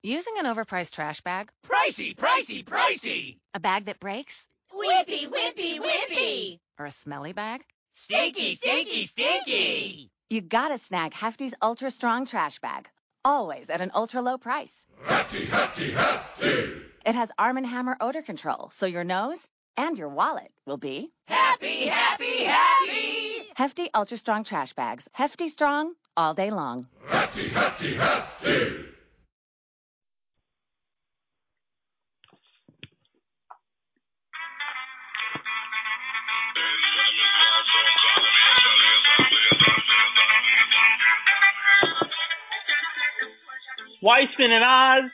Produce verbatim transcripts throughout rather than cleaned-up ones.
Using an overpriced trash bag? Pricey, pricey, pricey! A bag that breaks? Whippy, whippy, whippy! Or a smelly bag? Stinky, stinky, stinky! You gotta snag Hefty's Ultra Strong Trash Bag. Always at an ultra low price. Hefty, hefty, hefty! It has Arm and Hammer odor control, so your nose and your wallet will be happy, happy, happy! Hefty Ultra Strong Trash Bags. Hefty strong all day long. Hefty, hefty, hefty! Weissman and Oz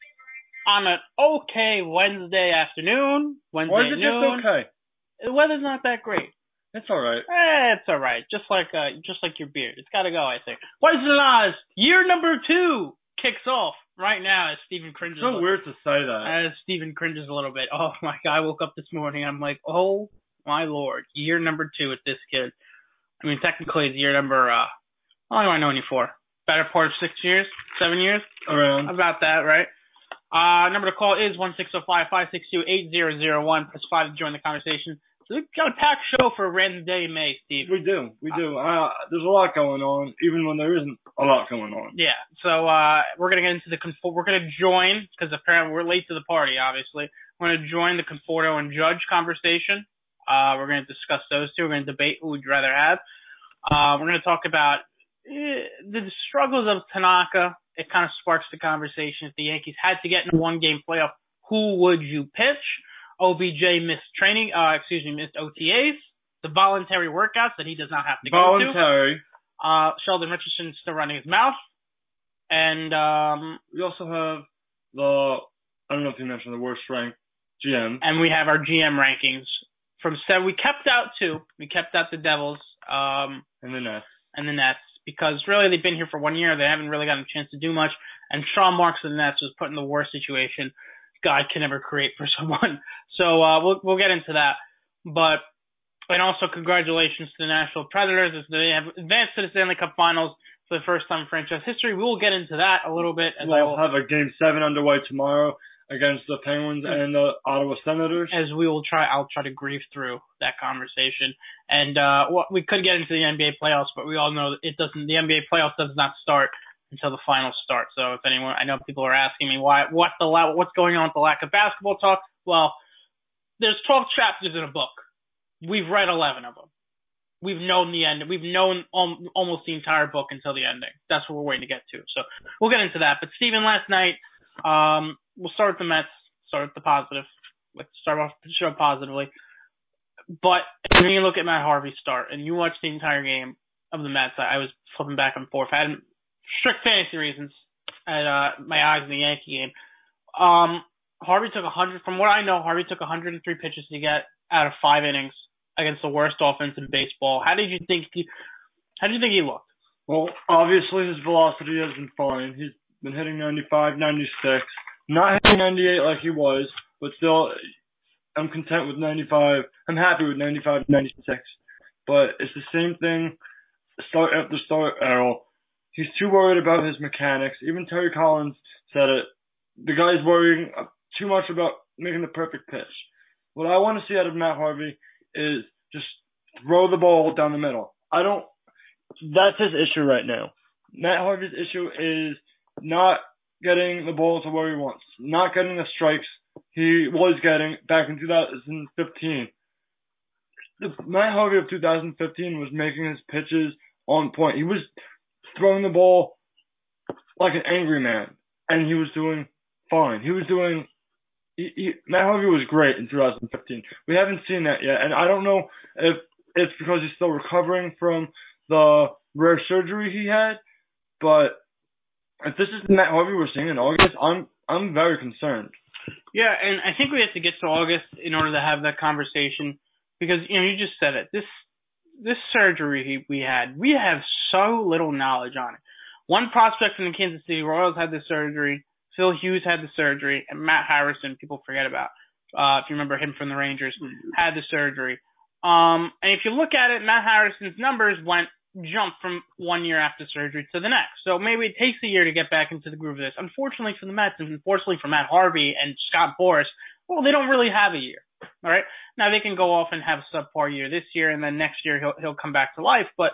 on an okay Wednesday afternoon. Wednesday Why is it noon. just okay? The weather's not that great. It's all right. Eh, it's all right. Just like uh, just like your beard. It's got to go, I think. Weissman and Oz, year number two kicks off right now as Stephen cringes. It's so a weird to say that. As Stephen cringes a little bit. Oh my God! I woke up this morning. I'm like, oh my Lord, year number two with this kid. I mean, technically it's year number. Uh, how long have I known you for? Better part of six years, seven years. Around. About that, right? Uh, number to call is one six zero five, five six two, eight zero zero one. Press five to join the conversation. So we've got a packed show for a random day in May, Steve. We do. We do. Uh, there's a lot going on, even when there isn't a lot going on. Yeah. So, uh, we're going to get into the, Conf- we're going to join, because apparently we're late to the party, obviously. We're going to join the Conforto and Judge conversation. Uh, we're going to discuss those two. We're going to debate who would you rather have. Uh, we're going to talk about the struggles of Tanaka. It kind of sparks the conversation. If the Yankees had to get in a one-game playoff, who would you pitch? O B J missed training, uh, excuse me, missed O T As, the voluntary workouts that he does not have to voluntary. go to. Voluntary. Uh, Sheldon Richardson still running his mouth. And, um, we also have the, I don't know if you mentioned the worst ranked G M. And we have our G M rankings from seven. We kept out two. We kept out the Devils, um, and the Nets. And the Nets. Because really they've been here for one year. They haven't really gotten a chance to do much. And Sean Marks of the Nets was put in the worst situation God can ever create for someone. So uh, we'll we'll get into that. But and also congratulations to the Nashville Predators as they have advanced to the Stanley Cup Finals for the first time in franchise history. We will get into that a little bit. As we'll I will, have a Game Seven underway tomorrow against the Penguins and the Ottawa Senators. As we will try, I'll try to grieve through that conversation. And uh, well, we could get into the N B A playoffs, but we all know that it doesn't. The N B A playoffs does not start until the finals start. So if anyone, I know people are asking me why, what the what's going on with the lack of basketball talk. Well, there's twelve chapters in a book. We've read eleven of them. We've known the end. We've known um, almost the entire book until the ending. That's what we're waiting to get to. So we'll get into that. But Steven, last night, um, we'll start with the Mets. Start with the positive. Let's start off the show positively. But when you look at Matt Harvey's start and you watch the entire game of the Mets, I, I was flipping back and forth. I had strict fantasy reasons. I had uh, my eyes in the Yankee game. Um, Harvey took one hundred. From what I know, Harvey took one hundred three pitches to get out of five innings against the worst offense in baseball. How did you think he? How did you think he looked? Well, obviously his velocity has been fine. He's been hitting ninety-five, ninety-six, not hitting ninety-eight like he was, but still, I'm content with ninety-five. I'm happy with ninety-five, ninety-six. But it's the same thing. Start after start, Errol. He's too worried about his mechanics. Even Terry Collins said it. The guy's worrying too much about making the perfect pitch. What I want to see out of Matt Harvey is just throw the ball down the middle. I don't. That's his issue right now. Matt Harvey's issue is not getting the ball to where he wants, not getting the strikes he was getting back in two thousand fifteen. The Matt Harvey of two thousand fifteen was making his pitches on point. He was throwing the ball like an angry man, and he was doing fine. He was doing. He, he, Matt Harvey was great in two thousand fifteen. We haven't seen that yet, and I don't know if it's because he's still recovering from the rare surgery he had, but if this is the Matt Harvey we're seeing in August, I'm I'm very concerned. Yeah, and I think we have to get to August in order to have that conversation because you know you just said it. This this surgery he, we had, we have so little knowledge on it. One prospect from the Kansas City Royals had the surgery. Phil Hughes had the surgery, and Matt Harrison, people forget about, uh, if you remember him from the Rangers, had the surgery. Um, and if you look at it, Matt Harrison's numbers went jump from one year after surgery to the next. So maybe it takes a year to get back into the groove of this. Unfortunately for the Mets, and unfortunately for Matt Harvey and Scott Boras, well, they don't really have a year. All right. Now they can go off and have a subpar year this year, and then next year he'll he'll come back to life, but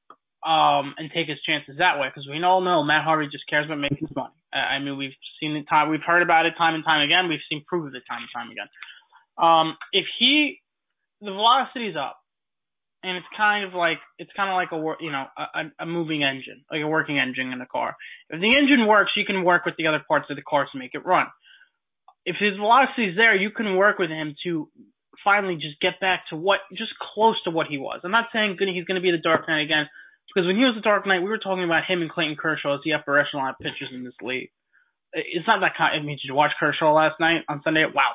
um and take his chances that way, because we all know Matt Harvey just cares about making his money. I mean, we've seen it time, we've heard about it time and time again. We've seen proof of it time and time again. Um, if he, the velocity's up, and it's kind of like it's kind of like a you know a, a moving engine, like a working engine in a car. If the engine works, you can work with the other parts of the car to make it run. If his velocity is there, you can work with him to finally just get back to what, just close to what he was. I'm not saying he's going to be the Dark Knight again, because when he was the Dark Knight, we were talking about him and Clayton Kershaw as the upper echelon pitchers in this league. It's not that kind. I mean, did you watch Kershaw last night on Sunday? Wow.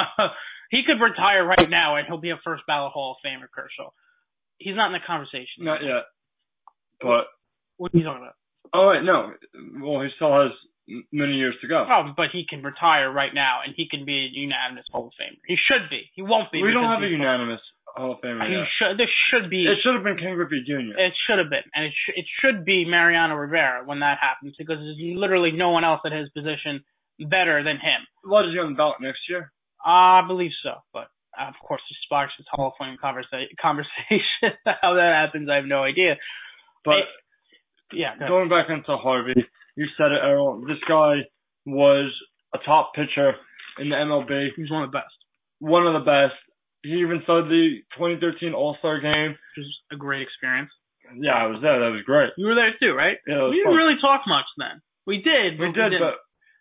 He could retire right now and he'll be a first ballot Hall of Famer, Kershaw. He's not in the conversation. Not yet. But what are you talking about? Oh wait, no. Well, he still has many years to go. Oh, but he can retire right now and he can be a unanimous Hall of Famer. He should be. He won't be. We don't have a unanimous Hall of Famer he yet. Should, there should be. It should have been Ken Griffey Junior It should have been, and it sh- it should be Mariano Rivera when that happens, because there's literally no one else at his position better than him. What is he on the ballot next year? Uh, I believe so, but uh, of course, it sparks this Hall of Fame conversa- conversation. How that happens, I have no idea. But I, yeah, go going back into Harvey, you said it, Errol. This guy was a top pitcher in the M L B. He's one of the best. One of the best. He even started the twenty thirteen All-Star game. Which was a great experience. Yeah, I was there. That was great. You were there too, right? Yeah, it was we didn't fun. really talk much then. We did. We but did, we but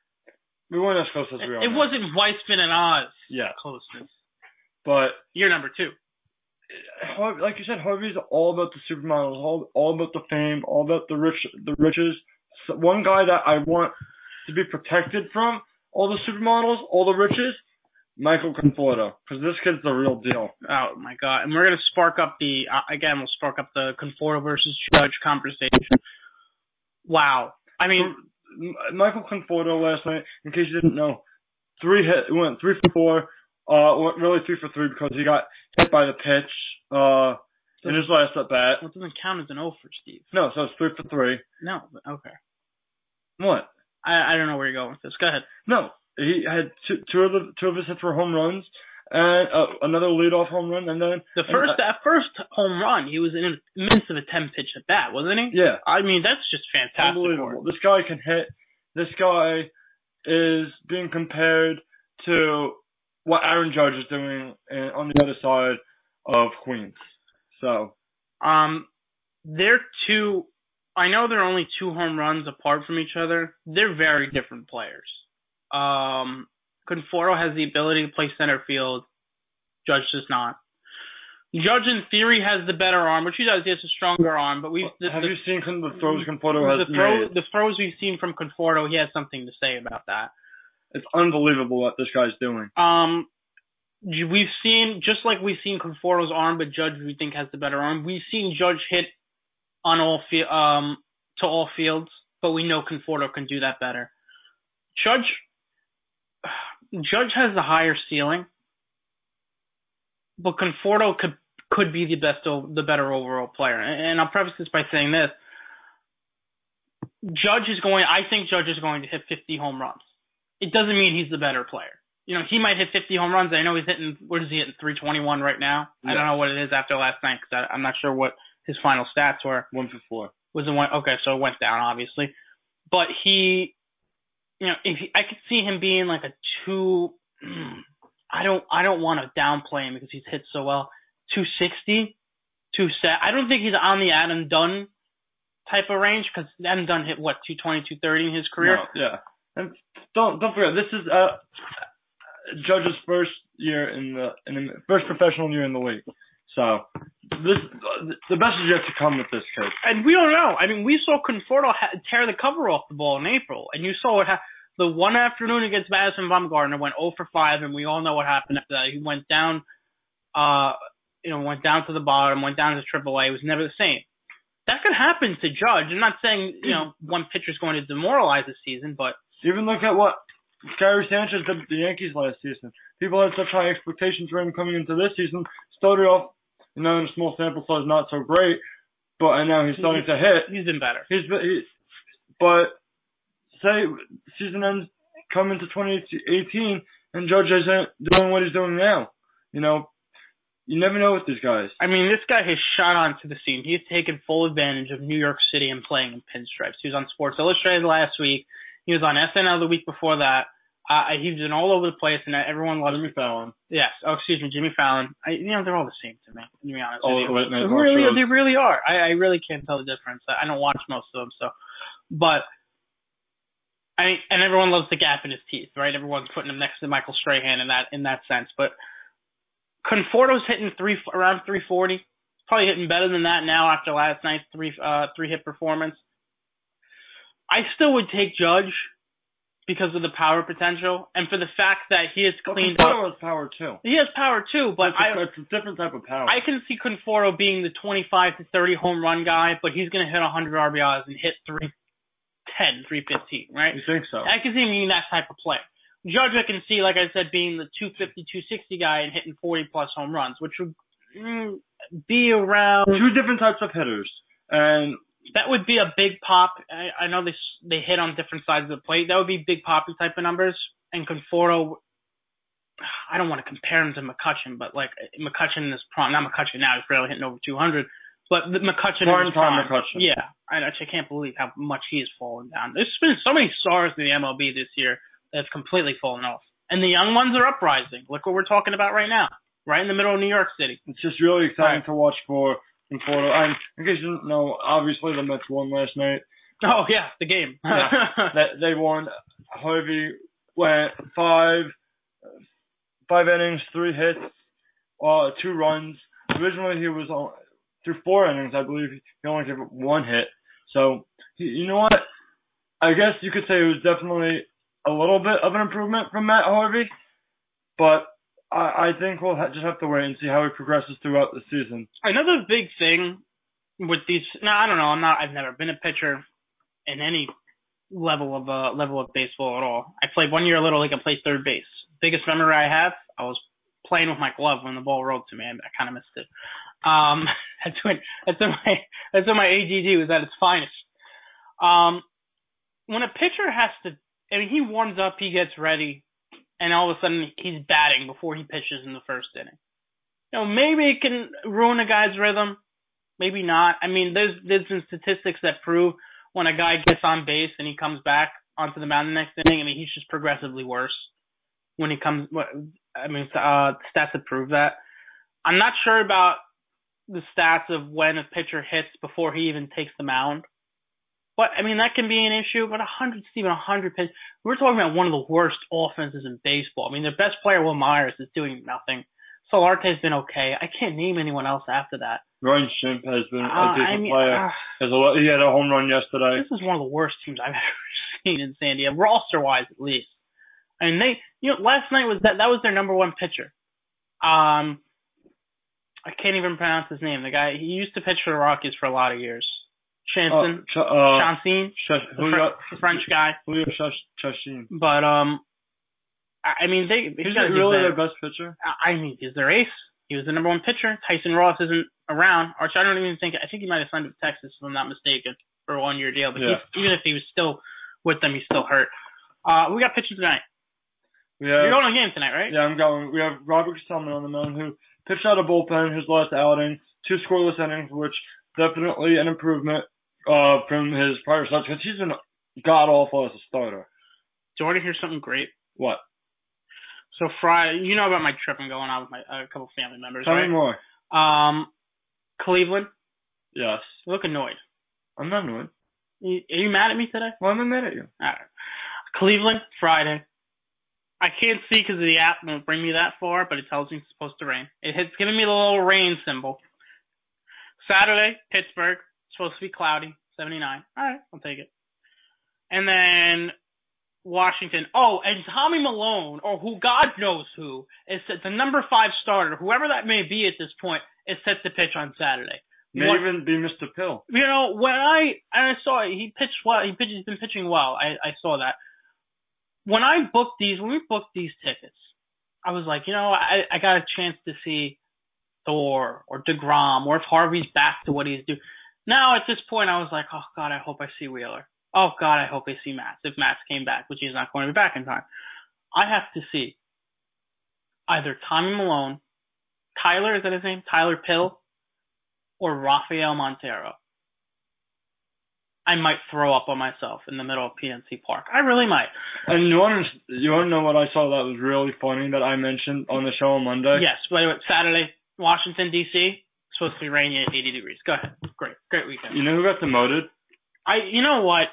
we weren't as close as we are It now. wasn't Weissman and Oz Yeah. closeness. But You're number two. Har- like you said, Harvey's all about the supermodels, all, all about the fame, all about the rich, the riches. So one guy that I want to be protected from all the supermodels, all the riches, Michael Conforto, because this kid's the real deal. Oh my God! And we're gonna spark up the uh, again. We'll spark up the Conforto versus Judge conversation. Wow! I mean, Michael Conforto last night, in case you didn't know, three hit, went three for four. Uh, went really three for three because he got hit by the pitch. Uh, in his last at bat. Well, it doesn't count as an O for Steve. No, so it's three for three. No, but okay. What? I I don't know where you're going with this. Go ahead. No, he had two, two of the two of his hits were home runs, and uh, another leadoff home run, and then the first and, uh, that first home run, he was in a midst of a ten pitch at bat, wasn't he? Yeah. I mean, that's just fantastic. Unbelievable. This guy can hit. This guy is being compared to what Aaron Judge is doing in, on the other side of Queens. So, um, they're two. I know they're only two home runs apart from each other. They're very different players. Um, Conforto has the ability to play center field. Judge does not. Judge, in theory, has the better arm, which he does. He has a stronger arm, but we the, have the, you seen the throws Conforto has the throw, made? The throws we've seen from Conforto, he has something to say about that. It's unbelievable what this guy's doing. Um, we've seen, just like we've seen Conforto's arm, but Judge we think has the better arm. We've seen Judge hit on all fi- um to all fields, but we know Conforto can do that better. Judge, Judge has the higher ceiling, but Conforto could could be the best, the better overall player. And I'll preface this by saying this: Judge is going. I think Judge is going to hit fifty home runs. It doesn't mean he's the better player. You know, he might hit fifty home runs. I know he's hitting, what is he hitting, three twenty-one right now? Yeah. I don't know what it is after last night because I'm not sure what his final stats were. One for four. Was it one? Okay, so it went down, obviously. But he, you know, if he, I could see him being like a two, I don't, I don't want to downplay him because he's hit so well. two sixty, two set. I don't think he's on the Adam Dunn type of range because Adam Dunn hit, what, two twenty, two thirty in his career? No, yeah. And don't don't forget, this is uh, Judge's first year in the in the first professional year in the league. So this the best is yet to come with this kid. And we don't know. I mean, we saw Conforto ha- tear the cover off the ball in April, and you saw what ha- the one afternoon against Madison Bumgarner went oh for five, and we all know what happened after that. He went down, uh, you know, went down to the bottom, went down to triple A. It was never the same. That could happen to Judge. I'm not saying you know one pitcher's going to demoralize the season, but even look at what Gary Sanchez did with the Yankees last season. People had such high expectations for him coming into this season. Started off, you know, in a small sample size, not so great. but and now he's starting to hit. He's been better. He's been, he, but say season ends come into twenty eighteen and Judge isn't doing what he's doing now. You know, you never know with these guys. I mean, this guy has shot onto the scene. He's taken full advantage of New York City and playing in pinstripes. He was on Sports Illustrated last week. He was on S N L the week before that. Uh, he's been all over the place, and everyone loves Jimmy Fallon. Yes. Oh, excuse me, Jimmy Fallon. I, you know, they're all the same to me, to be honest all with you. The they really, they really are. I, I really can't tell the difference. I don't watch most of them, so. But, I and everyone loves the gap in his teeth, right? Everyone's putting him next to Michael Strahan in that in that sense. But Conforto's hitting three around three forty. Probably hitting better than that now after last night's three uh, three hit performance. I still would take Judge because of the power potential, and for the fact that he has cleaned well, up. Conforto has power too. He has power too, but it's I, a, it's a different type of power. I can see Conforto being the twenty-five to thirty home run guy, but he's going to hit one hundred R B Is and hit three ten, three fifteen, right? You think so? I can see him being that type of player. Judge, I can see, like I said, being the two fifty, two sixty guy and hitting forty plus home runs, which would mm, be around two different types of hitters, and. That would be a big pop. I, I know they they hit on different sides of the plate. That would be big poppy type of numbers. And Conforto, I don't want to compare him to McCutchen, but like McCutchen in his prime, not McCutchen now, he's barely hitting over two hundred. But the McCutchen in his prime, McCutchen. Yeah, I actually can't believe how much he has fallen down. There's been so many stars in the M L B this year that's completely fallen off, and the young ones are uprising. Look what we're talking about right now, right in the middle of New York City. It's just really exciting right. to watch for. Conforto. And in case you didn't know, obviously the Mets won last night. Oh yeah, the game. yeah, they, they won. Harvey went five, five innings, three hits, uh, two runs. Originally he was on through four innings, I believe. He only gave up one hit. So he, you know what? I guess you could say it was definitely a little bit of an improvement from Matt Harvey, but. I think we'll just have to wait and see how he progresses throughout the season. Another big thing with these, no, I don't know. I'm not. I've never been a pitcher in any level of uh, level of baseball at all. I played one year a little league. I played third base. Biggest memory I have, I was playing with my glove when the ball rolled to me. I, I kind of missed it. Um, that's when that's when my that's when my A D D was at its finest. Um, when a pitcher has to, I mean, he warms up, he gets ready. And all of a sudden, he's batting before he pitches in the first inning. You know, maybe it can ruin a guy's rhythm. Maybe not. I mean, there's there's some statistics that prove when a guy gets on base and he comes back onto the mound the next inning, I mean, he's just progressively worse when he comes. I mean, uh, stats that prove that. I'm not sure about the stats of when a pitcher hits before he even takes the mound. But, I mean, that can be an issue, but one hundred, Steven, one hundred pitches. We're talking about one of the worst offenses in baseball. I mean, their best player, Will Myers, is doing nothing. Solarte's been okay. I can't name anyone else after that. Ryan Schimpf has been a uh, decent I mean, player. Uh, has a, he had a home run yesterday. This is one of the worst teams I've ever seen in San Diego, roster-wise at least. I mean, they, you know, last night was that, that was their number one pitcher. Um, I can't even pronounce his name. The guy, he used to pitch for the Rockies for a lot of years. Chanson, uh, uh, Chancine, Ch- the, Fr- the French guy. Julio Chachin. But um, I mean, they. Is he really their best pitcher? I mean, he's their ace. He was the number one pitcher. Tyson Ross isn't around, or I don't even think. I think he might have signed with Texas, if I'm not mistaken, for a one-year deal. But yeah. even if he was still with them, he's still hurt. Uh, we got pitching tonight. We have, You're going on the game tonight, right? Yeah, I'm going. We have Robert Gsellman on the mound, who pitched out of bullpen his last outing, two scoreless innings, which definitely an improvement. Uh, from his prior starts, because he's been god awful as a starter. Do you want to hear something great? What? So Friday, you know about my trip I'm going on with my a uh, couple family members, Tell right? me more. Um, Cleveland. Yes. You look annoyed. I'm not annoyed. You, are you mad at me today? Why am I mad at you? All right. Cleveland Friday. I can't see because the app won't bring me that far, but it tells me it's supposed to rain. It, it's giving me the little rain symbol. Saturday, Pittsburgh. Supposed to be cloudy, seventy-nine. All right, I'll take it. And then Washington. Oh, and Tommy Malone, or who God knows who, is the number five starter, whoever that may be at this point, is set to pitch on Saturday. May what, even be Mister Pill. You know, when I and I saw it, he pitched well. He pitched, he's been pitching well. I, I saw that. When I booked these, when we booked these tickets, I was like, you know, I, I got a chance to see Thor or DeGrom, or if Harvey's back to what he's doing. Now at this point, I was like, oh God, I hope I see Wheeler. Oh God, I hope I see Matz. If Matz came back, which he's not going to be back in time, I have to see either Tommy Malone, Tyler, is that his name? Tyler Pill, or Rafael Montero. I might throw up on myself in the middle of P N C Park. I really might. And you want to you want to know what I saw that was really funny that I mentioned on the show on Monday? Yes, by the way, Saturday, Washington, D C, supposed to be rainy at eighty degrees. Go ahead. Great. Great weekend. You know who got demoted? I. You know what?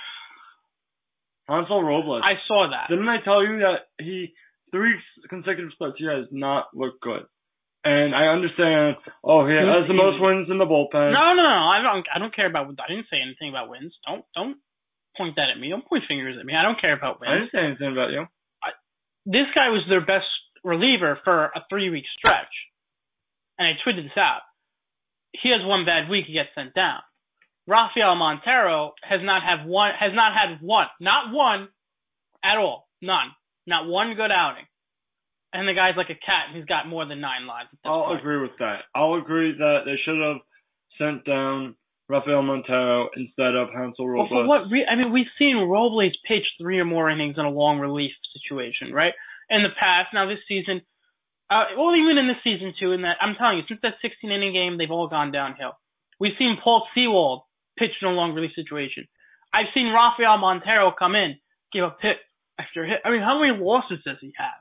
Hansel Robles. I saw that. Didn't I tell you that he, three consecutive starts, he has not looked good? And I understand, oh, he has the most wins in the bullpen. No, no, no. I don't I don't care about, I didn't say anything about wins. Don't don't point that at me. Don't point fingers at me. I don't care about wins. I didn't say anything about you. I, this guy was their best reliever for a three-week stretch. And I tweeted this out. He has one bad week, he gets sent down. Rafael Montero has not have one has not had one, not one at all. None. Not one good outing. And the guy's like a cat, and he's got more than nine lives. I'll point. agree with that. I'll agree that they should have sent down Rafael Montero instead of Hansel Robles. Well, for what re- I mean, we've seen Robles pitch three or more innings in a long relief situation, right? In the past, now this season, uh, well, even in this season too, in that I'm telling you, since that sixteen inning game, they've all gone downhill. We've seen Paul Sewald pitch in a long relief situation. I've seen Rafael Montero come in, give up hit after hit. I mean, how many losses does he have?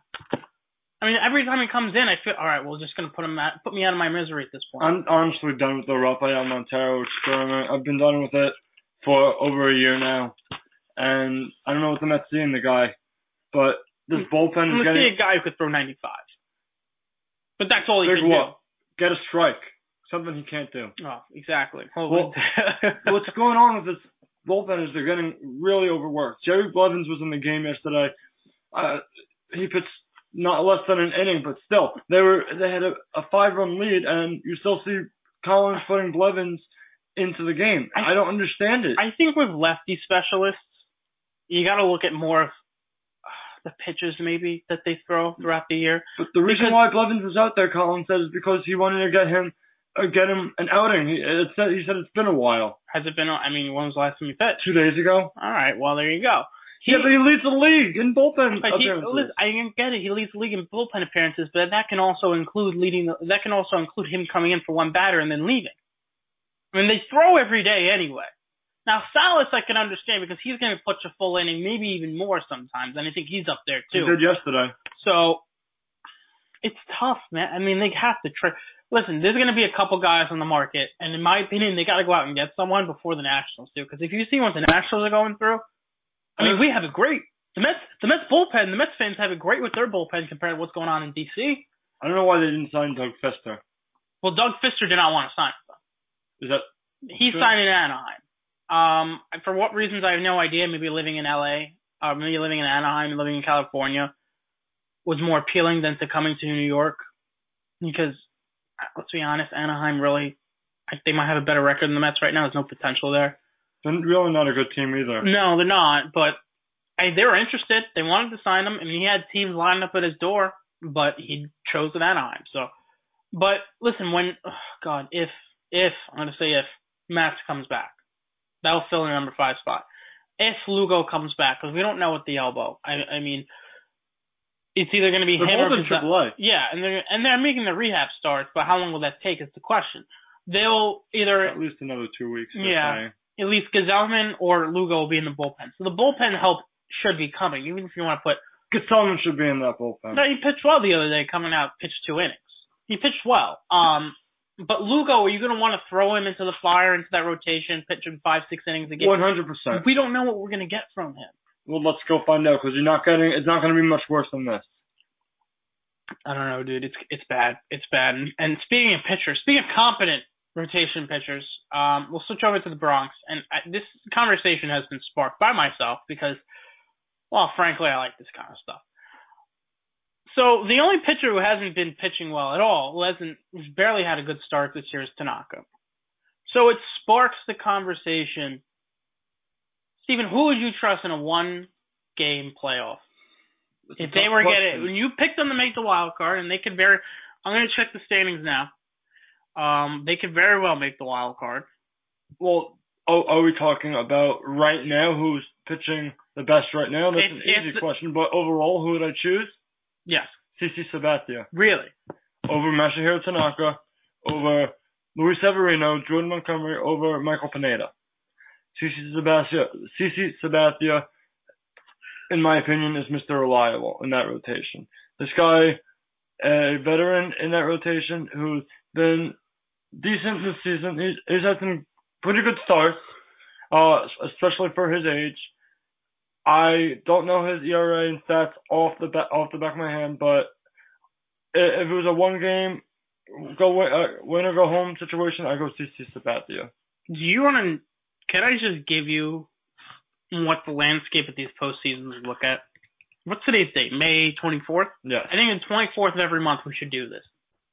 I mean, every time he comes in, I feel, all right, well, just going to put him at, put me out of my misery at this point. I'm honestly done with the Rafael Montero experiment. I've been done with it for over a year now. And I don't know what the Mets see in the guy, but this bullpen is I'm getting... see a guy who could throw ninety-five. But that's all he Big can what? do. Get a strike. Something he can't do. Oh, exactly. Well, what's going on with this bullpen is they're getting really overworked. Jerry Blevins was in the game yesterday. Uh, he pitched not less than an inning, but still, they were they had a, a five-run lead, and you still see Collins putting Blevins into the game. I, I don't understand it. I think with lefty specialists, you got to look at more of uh, the pitches maybe that they throw throughout the year. But the reason because, why Blevins was out there, Collins said, is because he wanted to get him uh, get him an outing. He, it said, he said it's been a while. Has it been? I mean, when was the last time he pitched? Two days ago. All right. Well, there you go. He, yeah, but he leads the league in bullpen but he, appearances. I get it. He leads the league in bullpen appearances, but that can also include leading. The, that can also include him coming in for one batter and then leaving. I mean, they throw every day anyway. Now, Salas I can understand because he's going to pitch a full inning, maybe even more sometimes, and I think he's up there too. He did yesterday. So it's tough, man. I mean, they have to try. Listen, there's going to be a couple guys on the market, and in my opinion, they got to go out and get someone before the Nationals do. Because if you see what the Nationals are going through. I mean, we have it great. The Mets, the Mets bullpen, the Mets fans have it great with their bullpen compared to what's going on in D C. I don't know why they didn't sign Doug Fister. Well, Doug Fister did not want to sign with them. Is that? He's true? signed in Anaheim. Um, for what reasons I have no idea. Maybe living in L A, or maybe living in Anaheim, living in California, was more appealing than to coming to New York. Because let's be honest, Anaheim really, I think they might have a better record than the Mets right now. There's no potential there. They're really not a good team either. No, they're not, but I, they were interested. They wanted to sign him. I mean, he had teams lined up at his door, but he chose with Anaheim. So, but listen, when, oh God, if, if, I'm going to say if, Matz comes back, that'll fill the number five spot. If Lugo comes back, because we don't know what the elbow, I, I mean, it's either going to be they're him both or in triple A. Yeah, and they're, and they're making the rehab starts, but how long will that take is the question. They'll either, at least another two weeks. Yeah. Saying. At least Gesellman or Lugo will be in the bullpen. So the bullpen help should be coming, even if you want to put... Gesellman should be in that bullpen. No, he pitched well the other day coming out, pitched two innings. He pitched well. Um, but Lugo, are you going to want to throw him into the fire, into that rotation, pitch him five, six innings a game? one hundred percent. We don't know what we're going to get from him. Well, let's go find out, because you're not getting... It's not going to be much worse than this. I don't know, dude. It's it's bad. It's bad. And, and speaking of pitchers, speaking of competent rotation pitchers, um, we'll switch over to the Bronx. And I, this conversation has been sparked by myself because, well, frankly, I like this kind of stuff. So the only pitcher who hasn't been pitching well at all, who hasn't, who's barely had a good start this year, is Tanaka. So it sparks the conversation. Steven, who would you trust in a one-game playoff? That's if they were getting, when you picked them to make the wild card, and they could very, I'm going to check the standings now. Um, they could very well make the wild card. Well, are, are we talking about right now? Who's pitching the best right now? That's It's- an easy it's- question. But overall, who would I choose? Yes. CC Sabathia. Really? Over Masahiro Tanaka, over Luis Severino, Jordan Montgomery, over Michael Pineda. CC Sabathia, CC Sabathia, in my opinion, is Mister Reliable in that rotation. This guy, a veteran in that rotation who's been decent this season. He's, he's had some pretty good starts, uh, especially for his age. I don't know his E R A and stats off the ba- off the back of my hand, but if it was a one game go win, uh, win or go home situation, I go C C Sabathia. Do you want to? Can I just give you what the landscape of these postseasons look at? What's today's date? May twenty-fourth? Yes. I think the twenty-fourth of every month we should do this.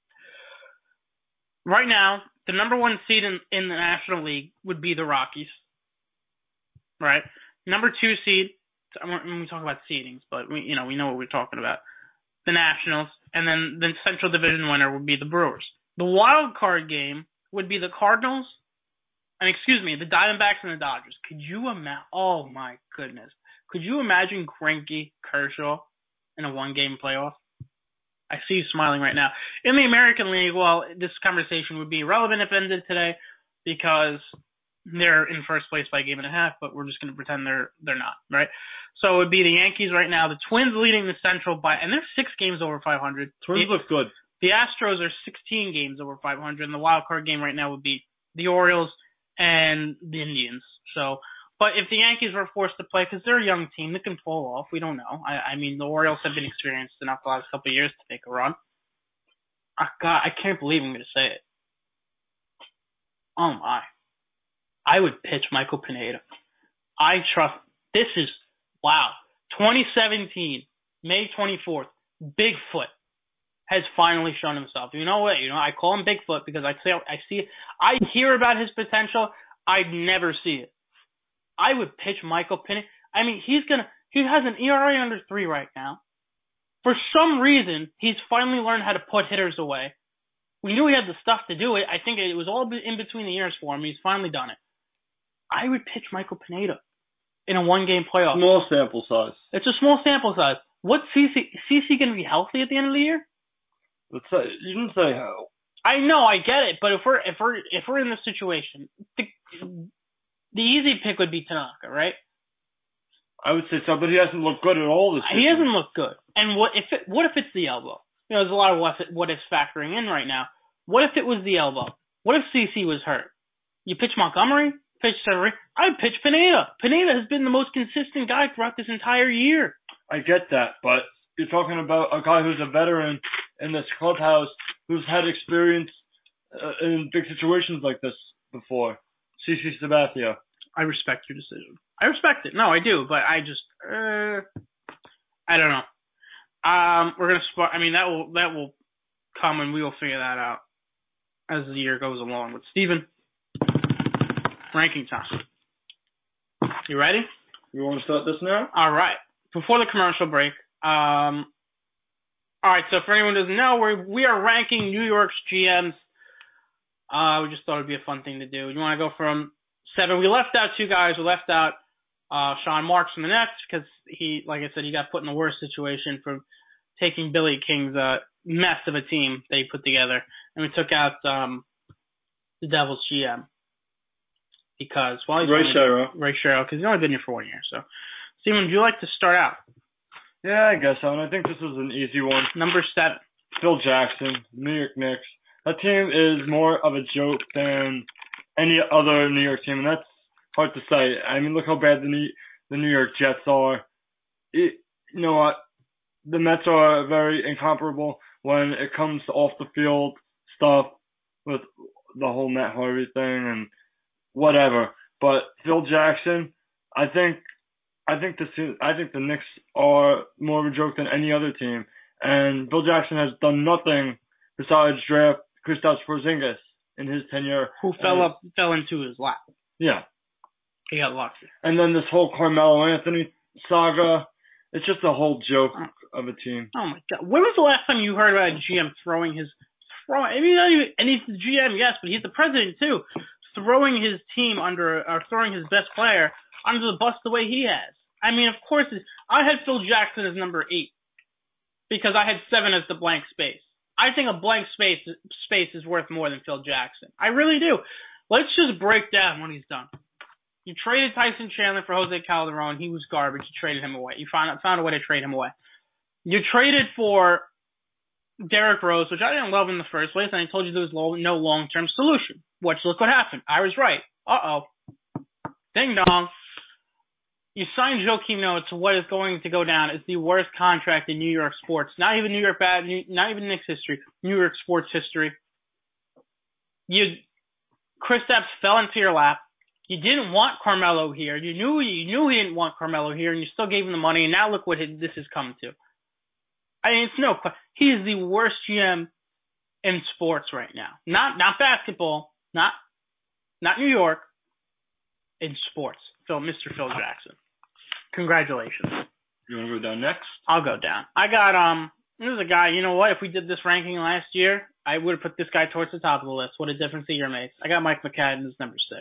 Right now, the number one seed in, in the National League would be the Rockies. Right? Number two seed, when we talk about seedings, but we, you know, we know what we're talking about. The Nationals, and then the Central Division winner would be the Brewers. The wild card game would be the Cardinals, and excuse me, the Diamondbacks and the Dodgers. Could you imagine? Oh my goodness. Could you imagine Greinke, Kershaw in a one-game playoff? I see you smiling right now. In the American League, well, this conversation would be irrelevant if it ended today because they're in first place by a game and a half, but we're just going to pretend they're they're not, right? So it would be the Yankees right now, the Twins leading the Central by, and they're six games over five hundred. Twins the, look good. The Astros are sixteen games over five hundred, and the wild card game right now would be the Orioles and the Indians. So, but if the Yankees were forced to play, because they're a young team, they can fall off. We don't know. I, I mean, the Orioles have been experienced enough the last couple of years to take a run. Oh, God, I can't believe I'm going to say it. Oh, my. I would pitch Michael Pineda. I trust. This is, wow. twenty seventeen, May twenty-fourth, Bigfoot has finally shown himself. You know what? You know, I call him Bigfoot because I say I see it. I hear about his potential. I'd never see it. I would pitch Michael Pineda. I mean, he's gonna. He has an E R A under three right now. For some reason, he's finally learned how to put hitters away. We knew he had the stuff to do it. I think it was all in between the ears for him. He's finally done it. I would pitch Michael Pineda in a one-game playoff. Small sample size. It's a small sample size. What's C C? C C going to be healthy at the end of the year? Let's say, you didn't say how. I know, I get it, but if we're if we're if we're in this situation, the, the easy pick would be Tanaka, right? I would say so, but he hasn't looked good at all this He season. hasn't looked good. And what if it, what if it's the elbow? You know, there's a lot of what if, what ifs factoring in right now. What if it was the elbow? What if C C was hurt? You pitch Montgomery, pitch Severino. I'd pitch Pineda. Pineda has been the most consistent guy throughout this entire year. I get that, but you're talking about a guy who's a veteran in this clubhouse who's had experience uh, in big situations like this before. C C Sabathia. I respect your decision. I respect it. No, I do, but I just, uh, I don't know. Um, we're gonna spot. I mean, that will that will come, and we will figure that out as the year goes along. But Steven, ranking time. You ready? You want to start this now? All right. Before the commercial break, um, all right. So for anyone who doesn't know, we we are ranking New York's G Ms. Uh, we just thought it'd be a fun thing to do. You want to go from seven? We left out two guys. We left out uh, Sean Marks from the Nets because he, like I said, he got put in a worse situation for taking Billy King's uh, mess of a team that he put together, and we took out um, the Devils G M because well, he's Ray only, Shero. Ray Shero, because he's only been here for one year. So, Steven, would you like to start out? Yeah, I guess so. And I think this is an easy one. Number seven. Phil Jackson, New York Knicks. That team is more of a joke than any other New York team, and that's hard to say. I mean, look how bad the New, the New York Jets are. It, you know what? The Mets are very incomparable when it comes to off the field stuff with the whole Matt Harvey thing and whatever. But Phil Jackson, I think, I think the I think the Knicks are more of a joke than any other team, and Phil Jackson has done nothing besides draft Kristaps Porzingis in his tenure. Who fell up, fell into his lap. Yeah. He got lucky. And then this whole Carmelo Anthony saga, it's just a whole joke of a team. Oh my God! When was the last time you heard about a G M throwing his throwing? I mean, not even, and he's the G M, yes, but he's the president too. throwing his team under, or throwing his best player under the bus the way he has. I mean, of course, I had Phil Jackson as number eight because I had seven as the blank space. I think a blank space space is worth more than Phil Jackson. I really do. Let's just break down what he's done. You traded Tyson Chandler for Jose Calderon. He was garbage. You traded him away. You found found a way to trade him away. You traded for Derrick Rose, which I didn't love in the first place, and I told you there was no long-term solution. Which, look what happened. I was right. Uh-oh. Ding dong. You signed Joakim Noah to what is going to go down as the worst contract in New York sports. Not even New York bad, not even Knicks history. New York sports history. You, Kristaps fell into your lap. You didn't want Carmelo here. You knew you knew he didn't want Carmelo here, and you still gave him the money. And now look what this has come to. I mean, it's no. He is the worst G M in sports right now. Not not basketball. Not not New York. In sports. Phil, Mister Phil Jackson. Congratulations. You want to go down next? I'll go down. I got um. This is a guy. You know what? If we did this ranking last year, I would have put this guy towards the top of the list. What a difference a year makes. I got Mike McCadden as number six.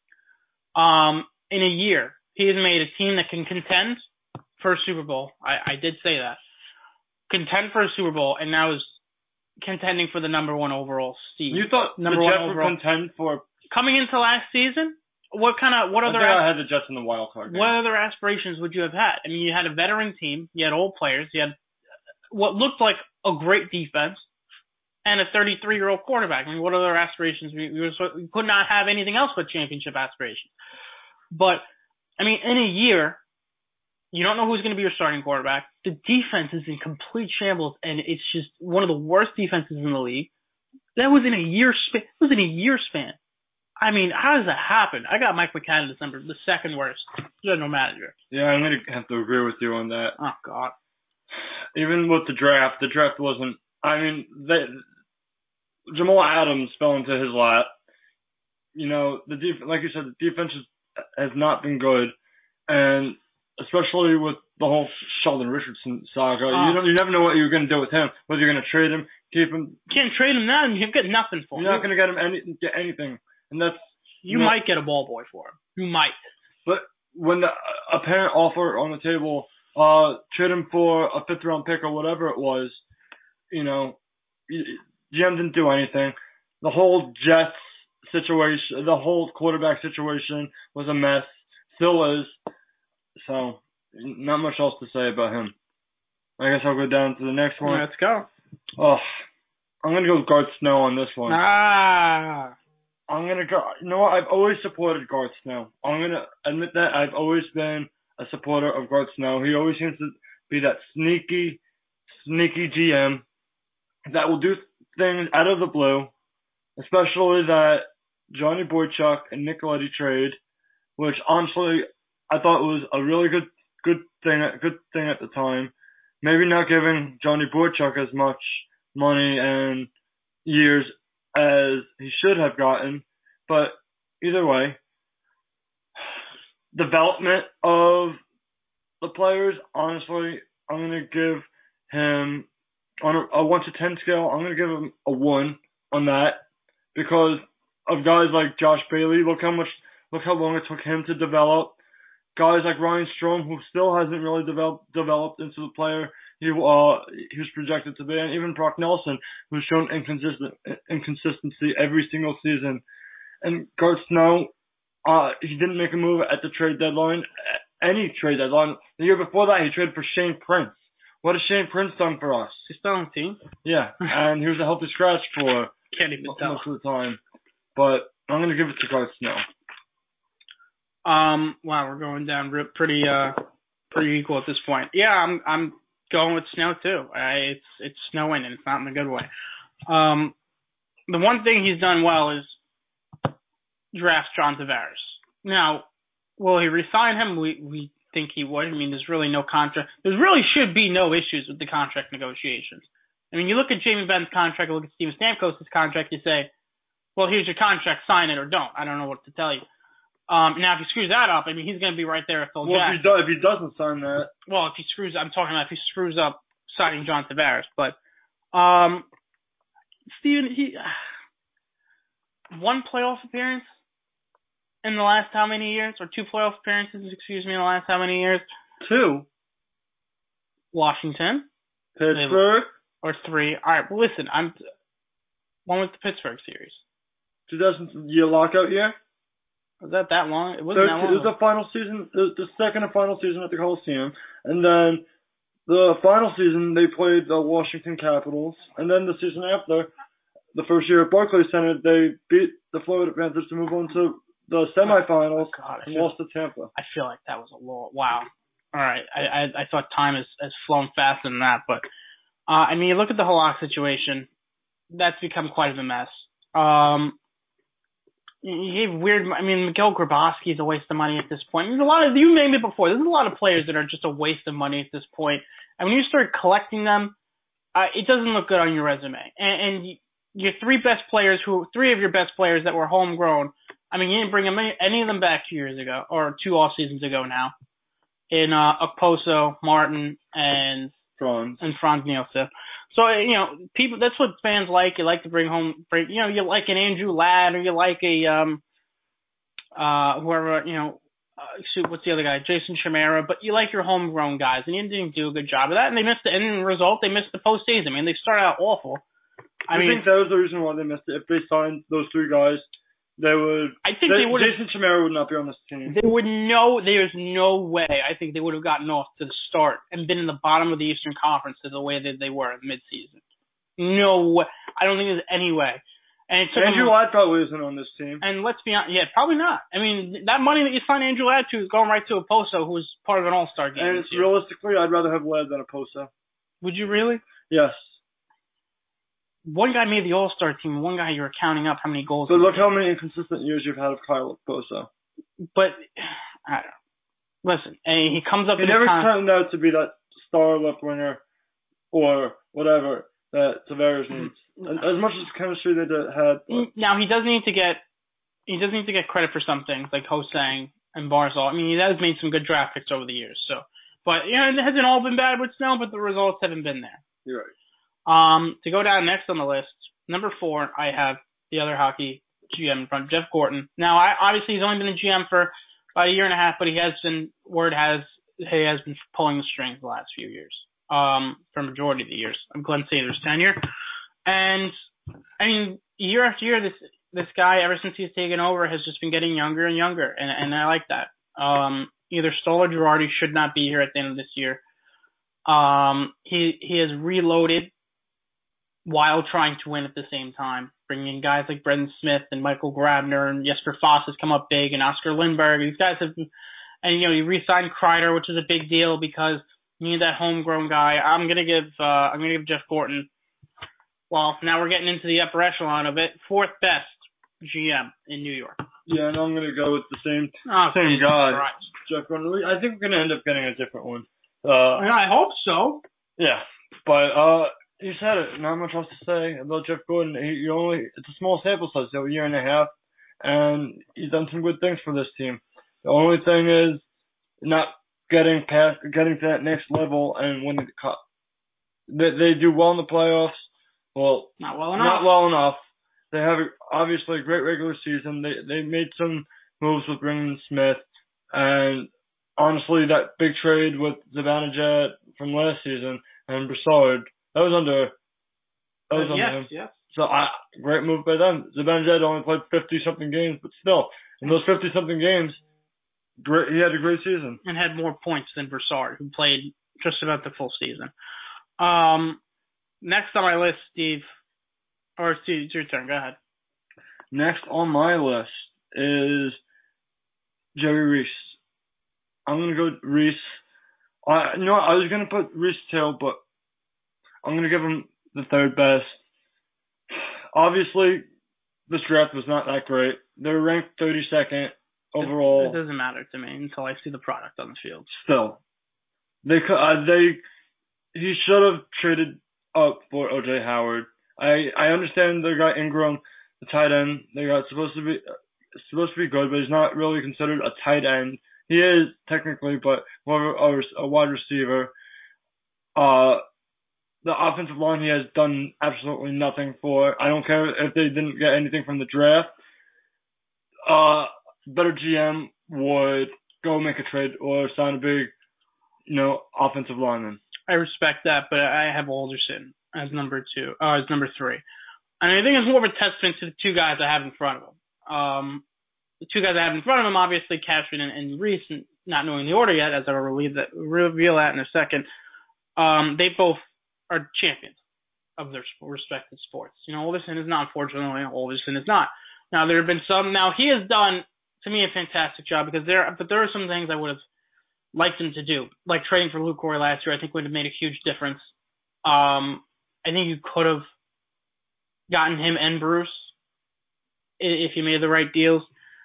Um, in a year, he has made a team that can contend for a Super Bowl. I, I did say that. Contend for a Super Bowl, and now is contending for the number one overall seed. You thought number the one Jets overall. would contend for... Coming into last season, what kind of, what I other... think as- I had the Jets in the wild card game. What other aspirations would you have had? I mean, you had a veteran team, you had old players, you had what looked like a great defense, and a thirty-three-year-old quarterback. I mean, what other aspirations? We, we, were, we could not have anything else but championship aspirations. But, I mean, in a year, you don't know who's going to be your starting quarterback. The defense is in complete shambles, and it's just one of the worst defenses in the league. That was in a year span. It was in a year span. I mean, how does that happen? I got Mike McCann in December, the second worst. You had no manager. Yeah, I'm going to have to agree with you on that. Oh, God. Even with the draft, the draft wasn't... I mean, they, Jamal Adams fell into his lap. You know, the def- like you said, the defense is, has not been good, and especially with the whole Sheldon Richardson saga, Oh. you don't, you never know what you're going to do with him. Whether you're going to trade him, keep him. Can't trade him now, and you get nothing for him. You're not going to get him any get anything, and that's You you know, might get a ball boy for him. You might. But when the apparent offer on the table, uh, trade him for a fifth round pick or whatever it was, you know, G M didn't do anything. The whole Jets situation, the whole quarterback situation was a mess. Still is. So, not much else to say about him. I guess I'll go down to the next one. Let's go. Oh, I'm going to go with Garth Snow on this one. Ah. I'm going to go. You know what? I've always supported Garth Snow. I'm going to admit that. I've always been a supporter of Garth Snow. He always seems to be that sneaky, sneaky G M that will do things out of the blue, especially that Johnny Boychuk and Nicoletti trade, which honestly I thought was a really good good thing good thing at the time. Maybe not giving Johnny Boychuk as much money and years as he should have gotten, but either way, development of the players, honestly, I'm going to give him, on a, a one to ten scale, I'm going to give him a one on that because of guys like Josh Bailey. Look how much, look how long it took him to develop. Guys like Ryan Strome, who still hasn't really developed developed into the player he uh he was projected to be, and even Brock Nelson, who's shown inconsistent inconsistency every single season. And Garth Snow, uh, he didn't make a move at the trade deadline, any trade deadline. The year before that, he traded for Shane Prince. What has Shane Prince done for us? He's still on the team. Yeah, and he was a healthy scratch for Can't even tell. most of the time. But I'm gonna give it to Garth Snow. Um, wow, we're going down pretty, uh, pretty equal at this point. Yeah, I'm, I'm going with Snow too. I, it's, it's snowing and it's not in a good way. Um, the one thing he's done well is draft John Tavares. Now, will he resign him? We, we think he would. I mean, there's really no contract. There really should be no issues with the contract negotiations. I mean, you look at Jamie Benn's contract, look at Steven Stamkos' contract, you say, well, here's your contract, sign it or don't. I don't know what to tell you. Um, now, if he screws that up, I mean, he's going to be right there with Phil Well, Jackson. if he, do, if he doesn't sign that. Well, if he screws I'm talking about if he screws up signing John Tavares. But, um, Steven, he, one playoff appearance, in the last how many years? Or two playoff appearances, excuse me, in the last how many years? Two. Washington. Pittsburgh. Or three. All right, well, listen, I'm one with the Pittsburgh series. two thousand year lockout year. Was that that long? It wasn't Third, that long. It was the final season, the, the second and final season at the Coliseum, and then the final season they played the Washington Capitals, and then the season after, the first year at Barclays Center, they beat the Florida Panthers to move on to the semifinals oh, God, and feel, lost to Tampa. I feel like that was a lot. Wow. All right, I, I I thought time has, has flown faster than that, but uh, I mean, you look at the Halak situation, that's become quite a mess. Um, you gave weird. I mean, Miguel Grabowski is a waste of money at this point. There's a lot of you named it before. There's a lot of players that are just a waste of money at this point, and when you start collecting them, uh, it doesn't look good on your resume. And, and your three best players, who three of your best players that were homegrown. I mean, you didn't bring them any, any of them back two years ago or two off seasons ago now. In uh, Okposo, Martin, and Franz and Franz Nielsen. So you know, people. That's what fans like. You like to bring home, bring, you know, you like an Andrew Ladd, or you like a um, uh, whoever, you know, uh, shoot, what's the other guy, Jason Chimera. But you like your homegrown guys, and you didn't do a good job of that. And they missed the end result. They missed the postseason. I mean, they started out awful. I I mean, think that was the reason why they missed it. If they signed those three guys, they would. I think they, they would. Jason Chimera would not be on this team. They would know. There's no way. I think they would have gotten off to the start and been in the bottom of the Eastern Conference the way that they were in midseason. No way. I don't think there's any way. And it took Andrew them, Ladd probably isn't on this team. And let's be honest, yeah, probably not. I mean, that money that you signed Andrew Ladd to is going right to Okposo, who was part of an All-Star game. And this year. realistically, I'd rather have Ladd than Okposo. Would you really? Yes. One guy made the All-Star team. One guy you were counting up how many goals. But look how many inconsistent years you've had of Kyle Okposo. But I don't know. Listen, he comes up. He in never time, turned out to be that star left winger or whatever that Tavares needs. As much as chemistry they did, had. But. Now he does need to get he does need to get credit for some things like Hosang and Barzal. I mean, he has made some good draft picks over the years. So, but you know, it hasn't all been bad with Snell, but the results haven't been there. You're right. Um, to go down next on the list, number four, I have the other hockey G M in front, Jeff Gorton. Now, I, obviously, he's only been a G M for about a year and a half, but he has been, word has, he has been pulling the strings the last few years, um, for a majority of the years of Glenn Sather's tenure. And, I mean, year after year, this this guy, ever since he's taken over, has just been getting younger and younger, and, and I like that. Um, either Stoll or Girardi should not be here at the end of this year. Um, he he has reloaded while trying to win at the same time, bringing in guys like Brendan Smith and Michael Grabner, and Jesper Foss has come up big, and Oscar Lindberg. These guys have, and you know, he re-signed Kreider, which is a big deal because you need that homegrown guy. I'm gonna give, uh, I'm gonna give Jeff Gorton. Well, now we're getting into the upper echelon of it. Fourth best G M in New York. Yeah, and I'm gonna go with the same oh, same Jesus guy, Christ. Jeff Gorton. I think we're gonna end up getting a different one. Uh, I hope so. Yeah, but uh. You said it. Not much else to say about Jeff Gorton. He, you only it's a small sample size, so a year and a half, and he's done some good things for this team. The only thing is not getting past, getting to that next level and winning the cup. They they do well in the playoffs. Well, not well enough. Not well enough. They have obviously a great regular season. They they made some moves with bringing Smith, and honestly, that big trade with Zibanejad from last season and Brassard. That was under. That was uh, under yes, him. Yes. So I, great move by them. Zibanejad only played fifty something games, but still, in those fifty something games, great. He had a great season and had more points than Brassard, who played just about the full season. Um, next on my list, Steve, or Steve, it's your turn. Go ahead. Next on my list is Jerry Reese. I'm gonna go Reese. I you know what, I was gonna put Reese too, but I'm going to give him the third best. Obviously, this draft was not that great. They were ranked thirty-second overall. It, it doesn't matter to me until I see the product on the field. Still, they uh, they he should have traded up for O J Howard. I I understand they got Ingram, the tight end. They got supposed to be supposed to be good, but he's not really considered a tight end. He is technically, but more of a, a wide receiver. Uh. The offensive line he has done absolutely nothing for. I don't care if they didn't get anything from the draft. Uh, better G M would go make a trade or sign a big, you know, offensive lineman. I respect that, but I have Alderson as number two, uh, as number three. And I think it's more of a testament to the two guys I have in front of him. Um, the two guys I have in front of him, obviously Cashman and, and Reese, and not knowing the order yet, as I will reveal that, reveal that in a second. Um, they both are champions of their respective sports. You know, Alderson is not, unfortunately, Alderson is not. Now, there have been some, now he has done, to me, a fantastic job, because there, but there are some things I would have liked him to do, like trading for Luke Corey last year. I think would have made a huge difference. Um, I think you could have gotten him and Bruce if you made the right deals.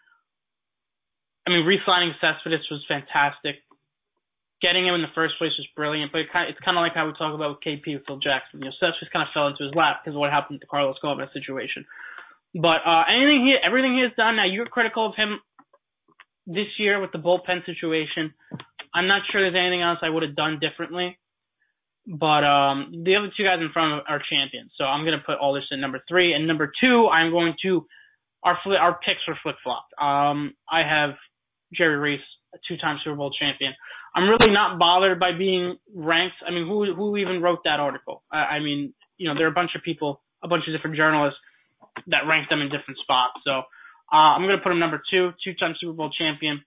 I mean, re-signing Cespedes was fantastic. Getting him in the first place was brilliant, but it kind of, it's kind of like how we talk about with K P with Phil Jackson. You know, Cespedes kind of fell into his lap because of what happened to Carlos Gomez situation. But uh, anything he, everything he has done, now you're critical of him this year with the bullpen situation. I'm not sure there's anything else I would have done differently. But um, the other two guys in front of him are champions. So I'm going to put Alderson number three. And number two, I'm going to, our our picks are flip-flopped. Um, I have Jerry Reese, a two-time Super Bowl champion. I'm really not bothered by being ranked. I mean, who who even wrote that article? I, I mean, you know, there are a bunch of people, a bunch of different journalists that rank them in different spots. So uh, I'm going to put him number two, two-time Super Bowl champion.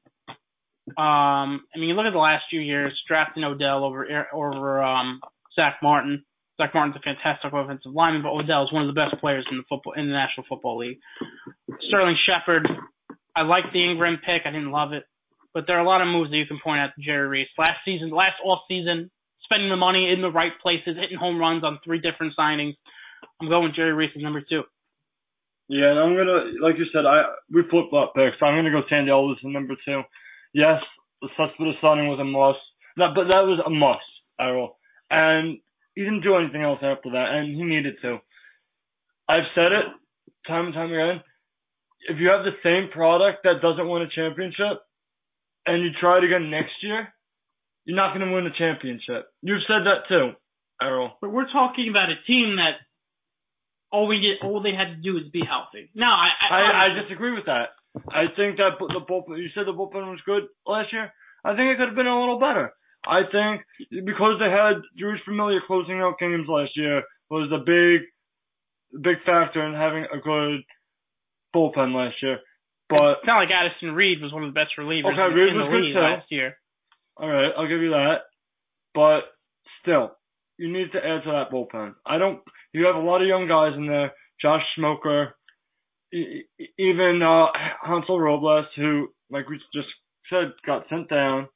Um, I mean, you look at the last few years, drafting Odell over over um, Zach Martin. Zach Martin's a fantastic offensive lineman, but Odell is one of the best players in the football in the National Football League. Sterling Shepard, I like the Ingram pick. I didn't love it, but there are a lot of moves that you can point out to Jerry Reese. Last season, last off season, spending the money in the right places, hitting home runs on three different signings. I'm going with Jerry Reese as number two. Yeah, and I'm gonna, like you said, I we flip flop picks. So I'm gonna go Sandy Alderson number two. Yes, the Cespedes signing was a must. That, but that was a must, Errol. And he didn't do anything else after that, and he needed to. I've said it time and time again. If you have the same product that doesn't win a championship, and you try it again next year, you're not going to win a championship. You've said that too, Errol. But we're talking about a team that all we did, all they had to do is be healthy. No, I I, I, I disagree with that. I think that the bullpen, you said the bullpen was good last year. I think it could have been a little better. I think because they had Jewish Familia closing out games last year was a big, big factor in having a good bullpen last year. But it's not like Addison Reed was one of the best relievers okay, in, Reed in the was good league too. last year. All right, I'll give you that. But still, you need to add to that bullpen. I don't. You have a lot of young guys in there. Josh Smoker. Even uh, Hansel Robles, who, like we just said, got sent down.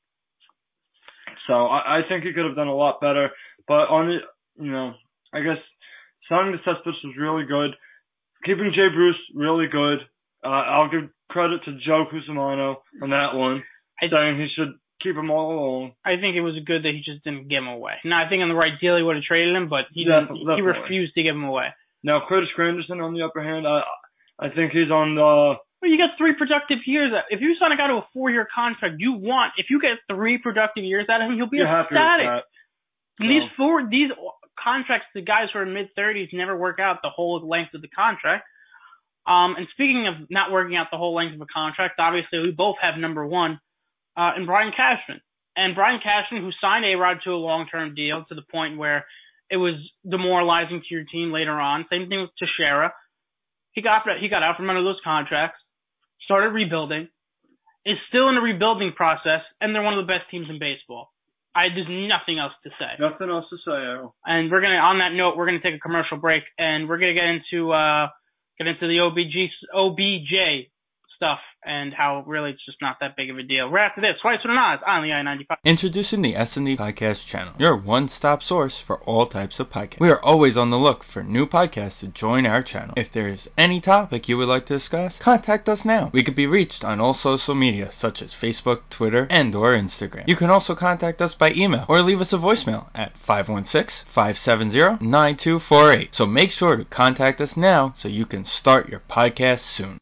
So I, I think he could have done a lot better. But on it, you know, I guess signing the Cespedes was really good. Keeping Jay Bruce really good. Uh, I'll give credit to Joe Cusimano on that one, I, saying he should keep him all along. I think it was good that he just didn't give him away. Now, I think on the right deal he would have traded him, but he definitely, didn't, he definitely. refused to give him away. Now, Curtis Granderson, on the upper hand, I I think he's on the... Well, you got three productive years. If you sign a guy to a four-year contract, you want, if you get three productive years out of him, he'll be You're happy ecstatic. with that. And these four, these contracts, the guys who are mid-thirties never work out the whole length of the contract. Um, and speaking of not working out the whole length of a contract, obviously we both have number one uh, in Brian Cashman. And Brian Cashman, who signed A-Rod to a long-term deal to the point where it was demoralizing to your team later on. Same thing with Teixeira. He got he got out from under those contracts, started rebuilding, is still in the rebuilding process, and they're one of the best teams in baseball. I there's nothing else to say. Nothing else to say, Errol. And we're gonna on that note, we're gonna take a commercial break, and we're gonna get into uh get into the O B G O B J stuff and how really it's just not that big of a deal. Right after this, Twice with an Oz on the I ninety-five. Introducing the S and D Podcast channel, your one-stop source for all types of podcasts. We are always on the look for new podcasts to join our channel. If there is any topic you would like to discuss, contact us now. We can be reached on all social media such as Facebook, Twitter, and or Instagram. You can also contact us by email or leave us a voicemail at five one six, five seven zero, nine two four eight. So make sure to contact us now so you can start your podcast soon.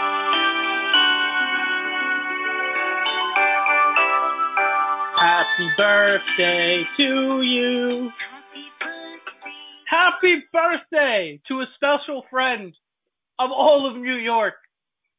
Happy birthday to you. Happy birthday to a special friend of all of New York.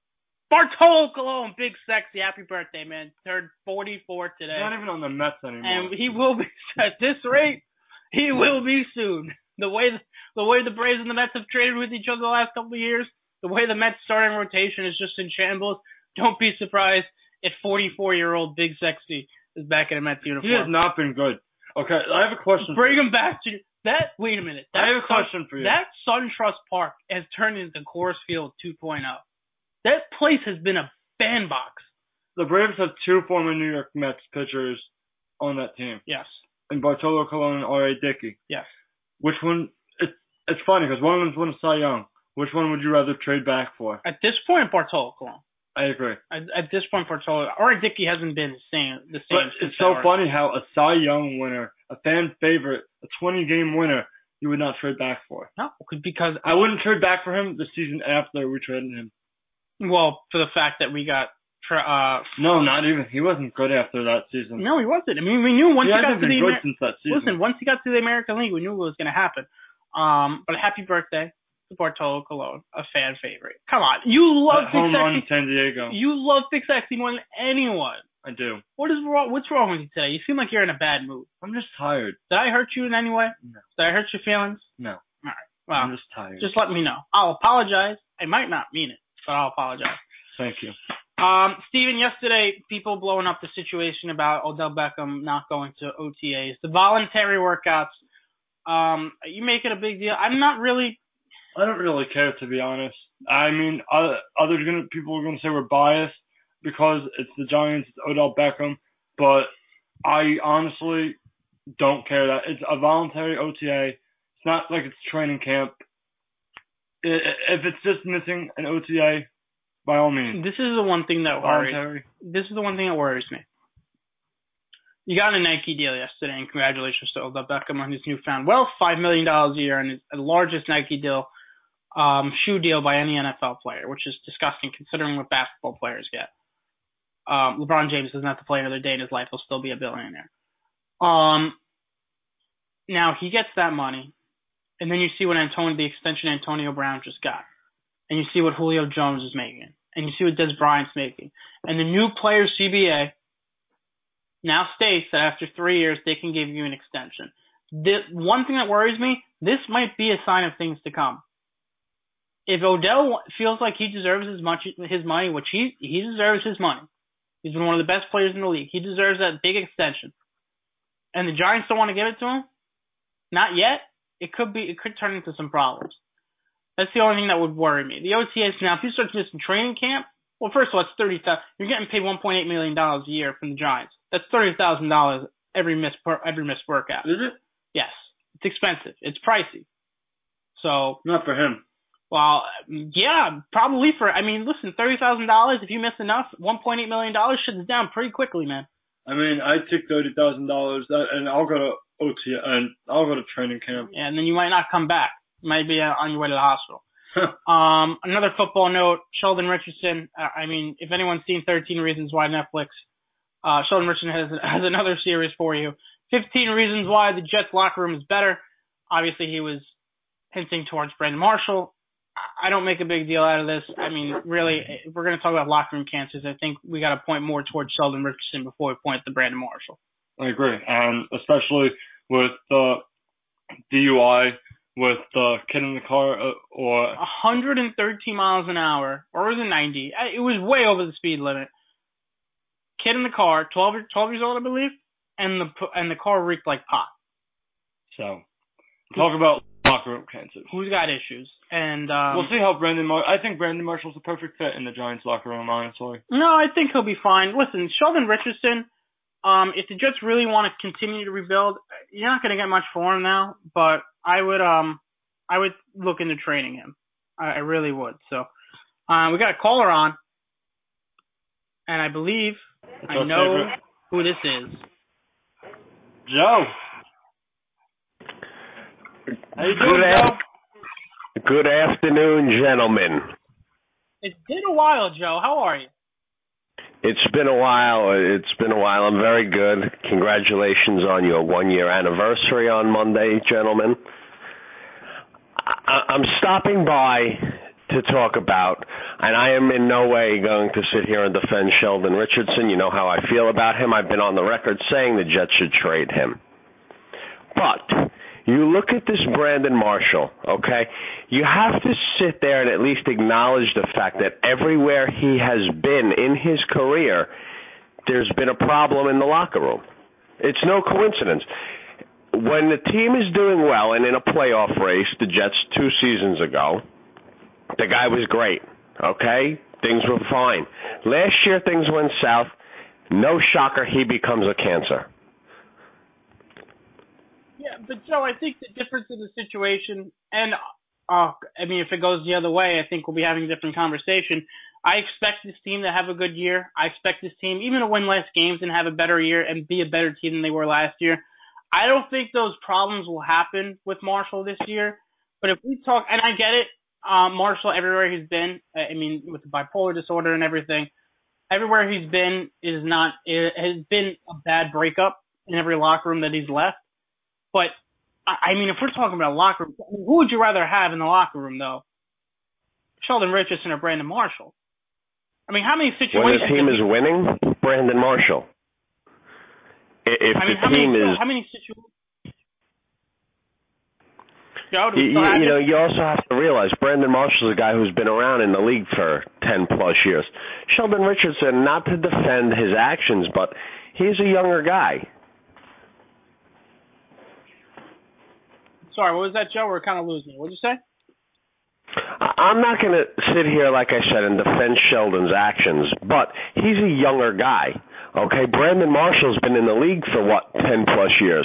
Bartolo Colon, big sexy, happy birthday, man. Turned forty-four today. He's not even on the Mets anymore. And he will be, at this rate, he will be soon. The way the, the way the Braves and the Mets have traded with each other the last couple of years, the way the Mets starting rotation is just in shambles, don't be surprised if forty-four-year-old big sexy is back in a Mets uniform. He has not been good. Okay, I have a question. Bring him back to that. Wait a minute. That I have a Sun, question for you. That SunTrust Park has turned into Coors Field two point oh. That place has been a bandbox. The Braves have two former New York Mets pitchers on that team. Yes. And Bartolo Colon and R A. Dickey. Yes. Which one? It's it's funny because one of them's won a Cy Young. Which one would you rather trade back for? At this point, Bartolo Colon. I agree. At, at this point, Bartolo R A. Dickey hasn't been the same. The same. But it's so funny how a Cy Young winner, a fan favorite, a twenty-game winner, you would not trade back for. No, because I wouldn't trade back for him the season after we traded him. Well, for the fact that we got. Uh, no, not even. He wasn't good after that season. No, he wasn't. I mean, we knew once he, he got to been the good Amer- since that season. Listen, once he got to the American League, we knew what was going to happen. Um, but happy birthday to Bartolo Colon, a fan favorite. Come on, you love At home Big run Sexy. in San Diego. You love Big Sexy more than anyone. I do. What is wrong? What's wrong with you today? You seem like you're in a bad mood. I'm just tired. Did I hurt you in any way? No. Did I hurt your feelings? No. All right. Well, I'm just tired. Just let me know. I'll apologize. I might not mean it, but I'll apologize. Thank you. Um, Steven, yesterday, people blowing up the situation about Odell Beckham not going to O T As. The voluntary workouts, um, you make it a big deal. I'm not really. I don't really care, to be honest. I mean, other, other gonna, people are going to say we're biased because it's the Giants, it's Odell Beckham, but I honestly don't care that. It's a voluntary O T A. It's not like it's training camp. If it's just missing an O T A, by all means. This is the one thing that worries. Voluntary. This is the one thing that worries me. You got a Nike deal yesterday, and congratulations to Odell Beckham on his newfound wealth, five million dollars a year, and it's the largest Nike deal, um, shoe deal by any N F L player, which is disgusting considering what basketball players get. Um, LeBron James doesn't have to play another day in his life; he'll still be a billionaire. Um, now he gets that money, and then you see what Antonio, the extension Antonio Brown just got, and you see what Julio Jones is making, and you see what Des Bryant's making, and the new player C B A now states that after three years they can give you an extension. The one thing that worries me, this might be a sign of things to come. If Odell feels like he deserves as much his money, which he he deserves his money. He's been one of the best players in the league. He deserves that big extension. And the Giants don't want to give it to him? Not yet. It could be. It could turn into some problems. That's the only thing that would worry me. The O T As now, if you start missing training camp, well, first of all, it's thirty thousand. You're getting paid one point eight million dollars a year from the Giants. That's thirty thousand dollars every miss every missed workout. Is it? Yes, it's expensive. It's pricey. So not for him. Well, yeah, probably for. I mean, listen, thirty thousand dollars. If you miss enough, one point eight million dollars shuts down pretty quickly, man. I mean, I take thirty thousand dollars and I'll go to O T and I'll go to training camp. Yeah, and then you might not come back. You might be on your way to the hospital. um, another football note: Sheldon Richardson. Uh, I mean, if anyone's seen thirteen Reasons Why Netflix, uh, Sheldon Richardson has has another series for you. fifteen Reasons Why the Jets locker room is better. Obviously, he was hinting towards Brandon Marshall. I don't make a big deal out of this. I mean, really, if we're going to talk about locker room cancers, I think we got to point more towards Sheldon Richardson before we point to Brandon Marshall. I agree, and especially with the D U I, with the kid in the car, uh, or one hundred thirteen miles an hour, or was it ninety? It was way over the speed limit. Kid in the car, twelve, twelve years old, I believe, and the and the car reeked like pot. So, talk about locker room cancers. Who's got issues? And um, we'll see how Brandon. Mar- I think Brandon Marshall's a perfect fit in the Giants locker room. Honestly. No, I think he'll be fine. Listen, Sheldon Richardson. Um, if the Jets really want to continue to rebuild, you're not going to get much for him now. But I would, um, I would look into training him. I, I really would. So, uh, we got a caller on, and I believe What's I know favorite? who this is. Joe. How you doing, Good Joe? af- Good afternoon, gentlemen. It's been a while, Joe. How are you? It's been a while. It's been a while. I'm very good. Congratulations on your one-year anniversary on Monday, gentlemen. I- I'm stopping by to talk about, and I am in no way going to sit here and defend Sheldon Richardson. You know how I feel about him. I've been on the record saying the Jets should trade him. But you look at this Brandon Marshall, okay? You have to sit there and at least acknowledge the fact that everywhere he has been in his career, there's been a problem in the locker room. It's no coincidence. When the team is doing well and in a playoff race, the Jets two seasons ago, the guy was great, okay? Things were fine. Last year, things went south. No shocker, he becomes a cancer. Yeah, but Joe, I think the difference in the situation, and uh, I mean, if it goes the other way, I think we'll be having a different conversation. I expect this team to have a good year. I expect this team even to win less games and have a better year and be a better team than they were last year. I don't think those problems will happen with Marshall this year. But if we talk, and I get it, um, Marshall, everywhere he's been, I mean, with the bipolar disorder and everything, everywhere he's been is not, it has been a bad breakup in every locker room that he's left. But, I mean, if we're talking about a locker room, who would you rather have in the locker room, though? Sheldon Richardson or Brandon Marshall? I mean, how many situations... When the team is winning, Brandon Marshall. If I mean, the how team many, is... How many situations... Joe, you, you, you know, you also have to realize Brandon Marshall is a guy who's been around in the league for ten plus years. Sheldon Richardson, not to defend his actions, but he's a younger guy. Sorry, what was that, Joe? We're kind of losing. What did you say? I'm not going to sit here, like I said, and defend Sheldon's actions, but he's a younger guy. Okay, Brandon Marshall's been in the league for, what, ten plus years.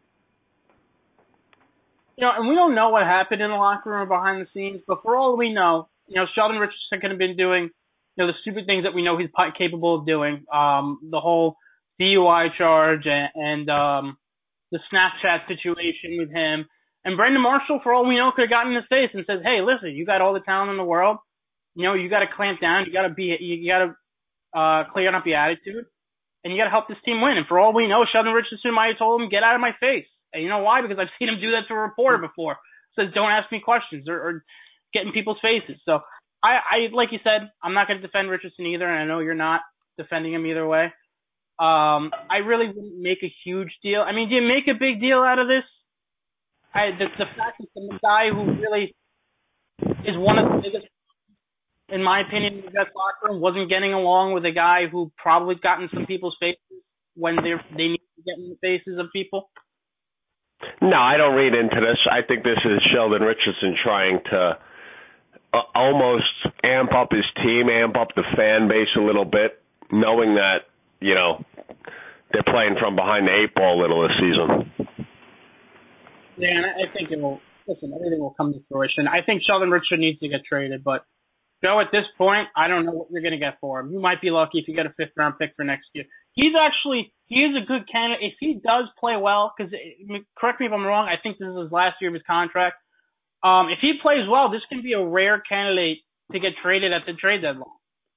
You know, and we don't know what happened in the locker room or behind the scenes, but for all we know, you know, Sheldon Richardson could have been doing, you know, the stupid things that we know he's capable of doing. Um, the whole D U I charge and, and um, the Snapchat situation with him. And Brandon Marshall, for all we know, could have gotten in his face and says, "Hey, listen, you got all the talent in the world. You know, you got to clamp down. You got to be, you got to uh, clear up your attitude, and you got to help this team win." And for all we know, Sheldon Richardson might have told him, "Get out of my face." And you know why? Because I've seen him do that to a reporter before. Says, "Don't ask me questions," or, or get in people's faces. So I, I, like you said, I'm not going to defend Richardson either, and I know you're not defending him either way. Um, I really wouldn't make a huge deal. I mean, do you make a big deal out of this? I, the, the fact that the guy who really is one of the biggest, in my opinion, in the Jets locker room wasn't getting along with a guy who probably got in some people's faces when they they need to get in the faces of people. No, I don't read into this. I think this is Sheldon Richardson trying to uh, almost amp up his team, amp up the fan base a little bit, knowing that, you know, they're playing from behind the eight ball a little this season. Yeah, and I think it will, listen, everything will come to fruition. I think Sheldon Richardson needs to get traded, but Joe, at this point, I don't know what you're going to get for him. You might be lucky if you get a fifth round pick for next year. He's actually, he is a good candidate. If he does play well, because, correct me if I'm wrong, I think this is his last year of his contract. Um, if he plays well, this can be a rare candidate to get traded at the trade deadline.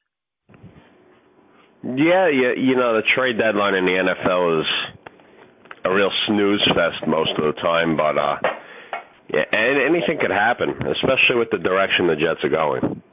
Yeah, yeah, you know, the trade deadline in the N F L is a real snooze fest most of the time, but uh, yeah, and anything could happen, especially with the direction the Jets are going.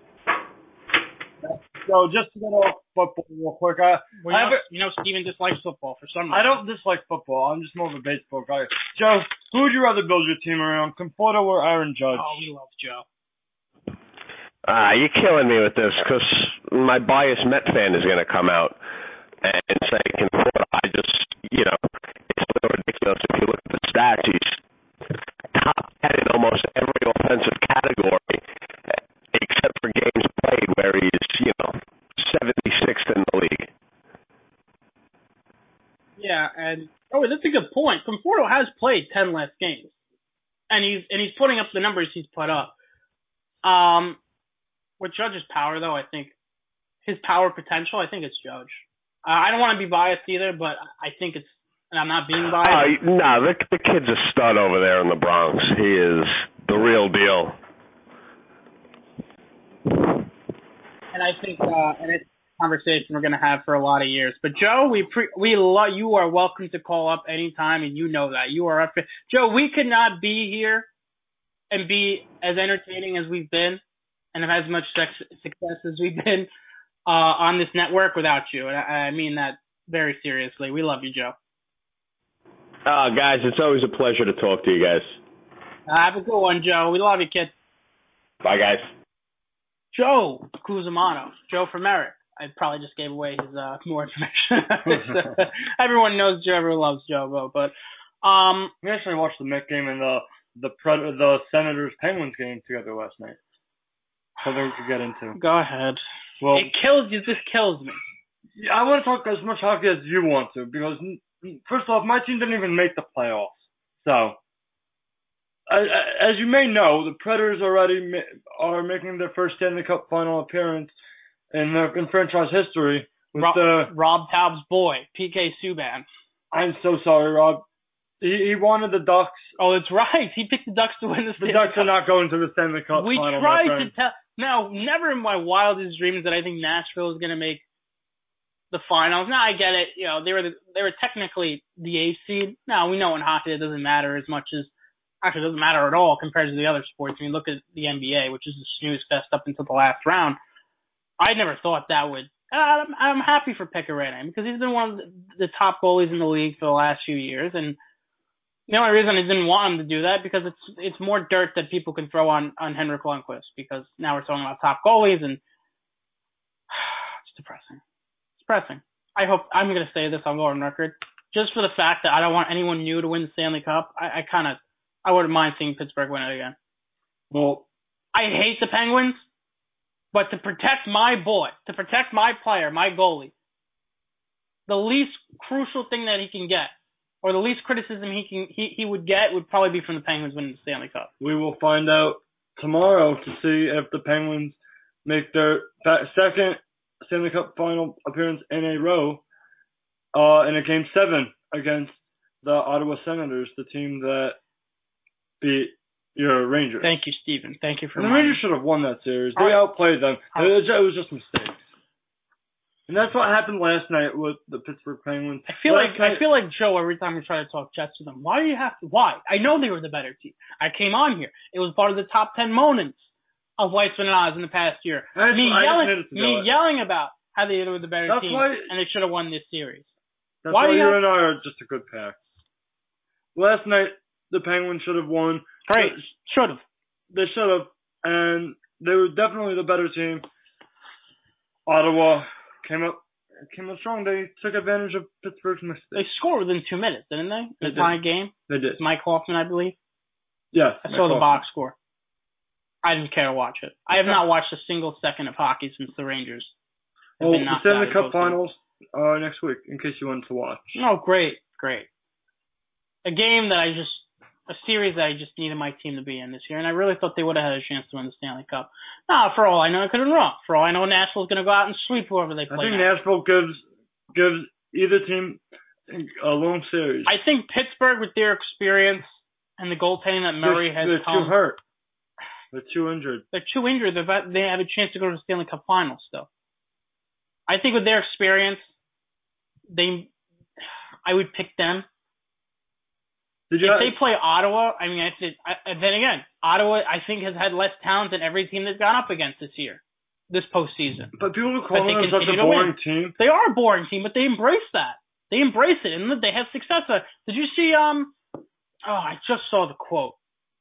So just to get off football real quick, I, well, you, I know, a, you know Steven dislikes football for some reason. I don't dislike football. I'm just more of a baseball guy. Joe, who would you rather build your team around, Conforto or Aaron Judge? Oh, we love Joe. Ah, uh, you're killing me with this, because my biased Met fan is going to come out and say Conforto. I just, you know, it's a little ridiculous. If you look at the stats, he's top ten in almost every offensive category, except for games played where he's, you know, seventy-sixth in the league. Yeah, and oh, that's a good point. Conforto has played ten less games, and he's and he's putting up the numbers he's put up. Um, with Judge's power, though, I think his power potential, I think it's Judge. Uh, I don't want to be biased either, but I think it's, and I'm not being biased. Uh, no, the, the kid's a stud over there in the Bronx. He is the real deal. And I think, uh, and it's a conversation we're going to have for a lot of years. But Joe, we pre- we love you. Are welcome to call up anytime, and you know that you are up. Joe, we could not be here and be as entertaining as we've been and have had as much sex- success as we've been uh, on this network without you. And I, I mean that very seriously. We love you, Joe. Uh, guys, it's always a pleasure to talk to you guys. Uh, have a good one, Joe. We love you, kid. Bye, guys. Joe Cusimano. Joe from Eric. I probably just gave away his uh, more information. Everyone knows Joe. Everyone loves Joe, but um, we actually watched the Met game and the the Pred- the Senators Penguins game together last night. Something we could get into. Go ahead. Well, it kills you. This kills me. I want to talk as much hockey as you want to because first off, my team didn't even make the playoffs. So, as you may know, the Predators already are making their first Stanley Cup final appearance in their in franchise history with Rob, the Rob Taub's boy, P K Subban. I'm so sorry, Rob. He, he wanted the Ducks. Oh, that's right. He picked the Ducks to win the Stanley Cup. The Ducks Cup. are not going to the Stanley Cup we final. We tried to tell. Now, never in my wildest dreams that I think Nashville is going to make the finals. Now I get it. You know, they were the, they were technically the eighth seed. Now we know in hockey it doesn't matter as much as actually it doesn't matter at all compared to the other sports. I mean, look at the N B A, which is the snooze fest up until the last round. I never thought that would. Uh, I'm, I'm happy for Pekka Rinne because he's been one of the, the top goalies in the league for the last few years, and the only reason I didn't want him to do that because it's it's more dirt that people can throw on on Henrik Lundqvist because now we're talking about top goalies and it's depressing. It's depressing. I hope I'm going to say this. I'll go on record just for the fact that I don't want anyone new to win the Stanley Cup. I, I kind of I wouldn't mind seeing Pittsburgh win it again. Well, I hate the Penguins. But to protect my boy, to protect my player, my goalie, the least crucial thing that he can get, or the least criticism he can he, he would get, would probably be from the Penguins winning the Stanley Cup. We will find out tomorrow to see if the Penguins make their second Stanley Cup final appearance in a row uh, in a game seven against the Ottawa Senators, the team that beat your Rangers. Thank you, Steven. Thank you for and the Rangers should have won that series. They All outplayed them. All it, was, it was just mistakes. And that's what happened last night with the Pittsburgh Penguins. I feel last like night, I feel like Joe every time we try to talk Jets with them. Why do you have to? Why? I know they were the better team. I came on here. It was part of the top ten moments of Weissman and Oz in the past year. I me I yelling, me it. yelling about how they were the better that's team why, and they should have won this series. That's why why do you, you have, and I are just a good pack. Last night the Penguins should have won. Great, should have. They should have, and they were definitely the better team. Ottawa came up came up strong. They took advantage of Pittsburgh's mistakes. They scored within two minutes, didn't they? They the tie game. They did. Mike Hoffman, I believe. Yes. I Mike saw the Hoffman. box score. I didn't care to watch it. I have not watched a single second of hockey since the Rangers. Oh, the Stanley Cup Finals uh, next week, in case you wanted to watch. Oh, great, great. A game that I just. A series that I just needed my team to be in this year, and I really thought they would have had a chance to win the Stanley Cup. Nah, for all I know, I could have been wrong. For all I know, Nashville's going to go out and sweep whoever they play. I think now. Nashville gives gives either team a long series. I think Pittsburgh, with their experience and the goaltending that Murray they're, has they're come, too hurt. They're too injured. They're too injured. They're about, they have a chance to go to the Stanley Cup Finals still. I think with their experience, they, I would pick them. Did you if have, they play Ottawa, I mean, I said, I, then again, Ottawa, I think, has had less talent than every team they've gone up against this year, this postseason. But people are calling them such a to boring win. team. They are a boring team, but they embrace that. They embrace it, and they have success. Uh, did you see? Um, oh, I just saw the quote.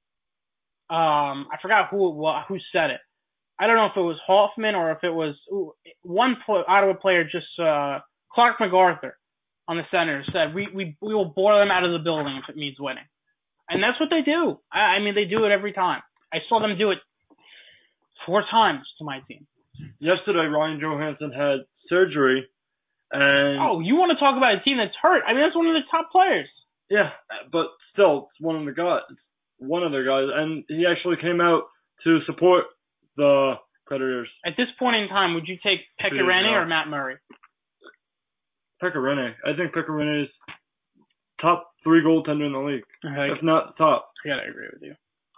Um, I forgot who it was, who said it. I don't know if it was Hoffman or if it was ooh, one pl- Ottawa player. Just uh, Clark MacArthur. On the Senators said, we, we we will bore them out of the building if it means winning. And that's what they do. I, I mean, they do it every time. I saw them do it four times to my team. Yesterday, Ryan Johansson had surgery. and Oh, you want to talk about a team that's hurt? I mean, that's one of the top players. Yeah, but still, it's one of the guys. One of their guys. And he actually came out to support the Predators. At this point in time, would you take Pekka Rinne or Matt Murray? Pekka Rinne. I think Pekka Rinne is top three goaltender in the league, Okay. if not top. I gotta agree with you.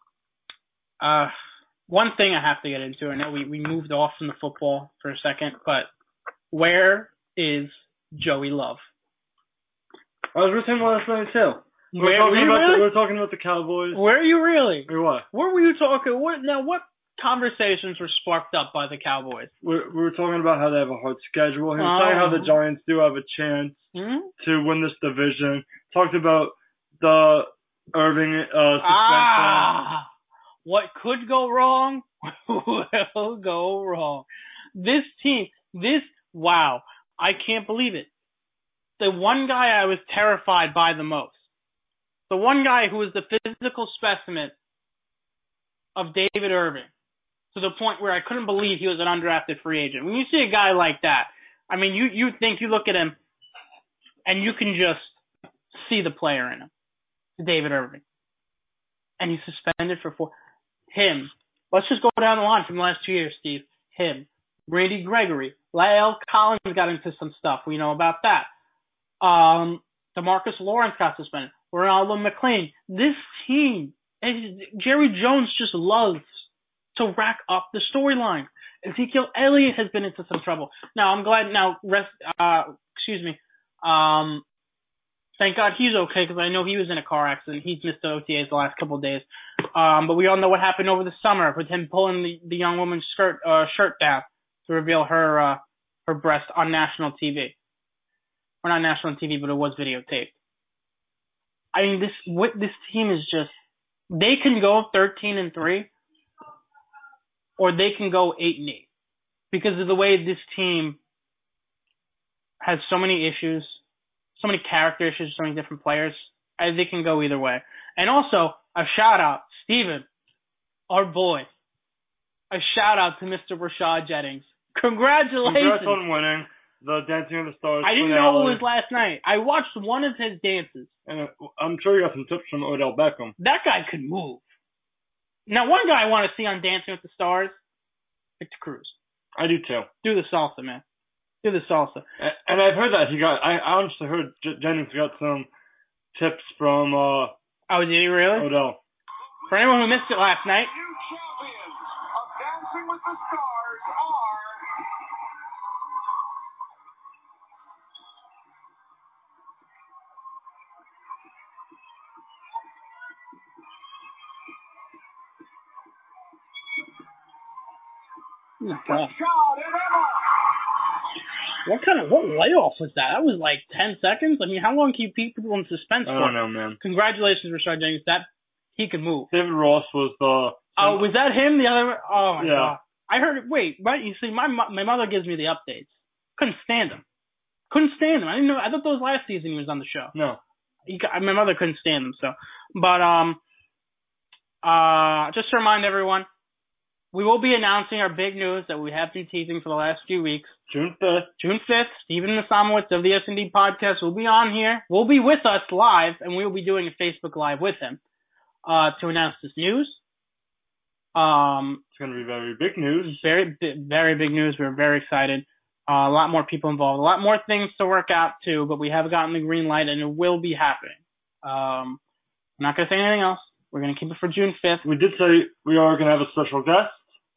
Uh, one thing I have to get into, I know we, we moved off from the football for a second, but where is Joey Love? I was with him last night too. We Where were, were you about really? the, we were talking about the Cowboys. Where are you really? Or what? Where were you talking? What now? What conversations were sparked up by the Cowboys. We, we were talking about how they have a hard schedule. He was Oh. saying how the Giants do have a chance Hmm? to win this division. Talked about the Irving uh, suspension. Ah, what could go wrong will go wrong. This team, this, wow, I can't believe it. The one guy I was terrified by the most, the one guy who was the physical specimen of David Irving, to the point where I couldn't believe he was an undrafted free agent. When you see a guy like that, I mean, you, you think, you look at him, and you can just see the player in him, David Irving. And he's suspended for four. Him. Let's just go down the line from the last two years, Steve. Him. Randy Gregory. La'el Collins got into some stuff. We know about that. Um, DeMarcus Lawrence got suspended. Ronaldo McClain. This team, Jerry Jones just loves to rack up the storyline. Ezekiel Elliott has been into some trouble. Now, I'm glad, now, rest, uh, excuse me, um, thank God he's okay, because I know he was in a car accident. He's missed the O T As the last couple of days. Um, but we all know what happened over the summer with him pulling the, the young woman's skirt, uh, shirt down to reveal her, uh, her breast on national T V. Or not national T V, but it was videotaped. I mean, this, what, this team is just, they can go thirteen and three, or they can go eight and eight. Because of the way this team has so many issues, so many character issues, so many different players. I, they can go either way. And also, a shout out, Steven, our boy. A shout out to Mister Rashad Jennings. Congratulations. Congrats on winning the Dancing with the Stars. I didn't finale. know it was last night. I watched one of his dances. And I'm sure you got some tips from Odell Beckham. That guy could move. Now, one guy I want to see on Dancing with the Stars, Victor Cruz. I do too. Do the salsa, man. Do the salsa. And, and I've heard that he got. I honestly heard J- Jennings got some tips from uh, Oh, did he really? Odell. For anyone who missed it last night, New champions of Dancing with the Stars are oh my God. Rashad and Emma. What kind of, what layoff was that? That was like ten seconds? I mean, how long can you keep people in suspense I for? don't know, man. Congratulations, Rashad Jennings. That, he could move. David Ross was the. Oh, was that him? The other, oh my Yeah. God. I heard, wait, but you see, my mo- my mother gives me the updates. Couldn't stand him. Couldn't stand him. I didn't know, I thought that was last season he was on the show. No. He, my mother couldn't stand him, so. But, um, uh, just to remind everyone, we will be announcing our big news that we have been teasing for the last few weeks. June fifth. June fifth, Stephen Nasamowitz of the S and D Podcast will be on here. Will be with us live, and we will be doing a Facebook Live with him uh, to announce this news. Um, It's going to be very big news. very, very big news. We're very excited. Uh, a lot more people involved. A lot more things to work out, too, but we have gotten the green light, and it will be happening. Um, I'm not going to say anything else. We're going to keep it for June fifth. We did say we are going to have a special guest.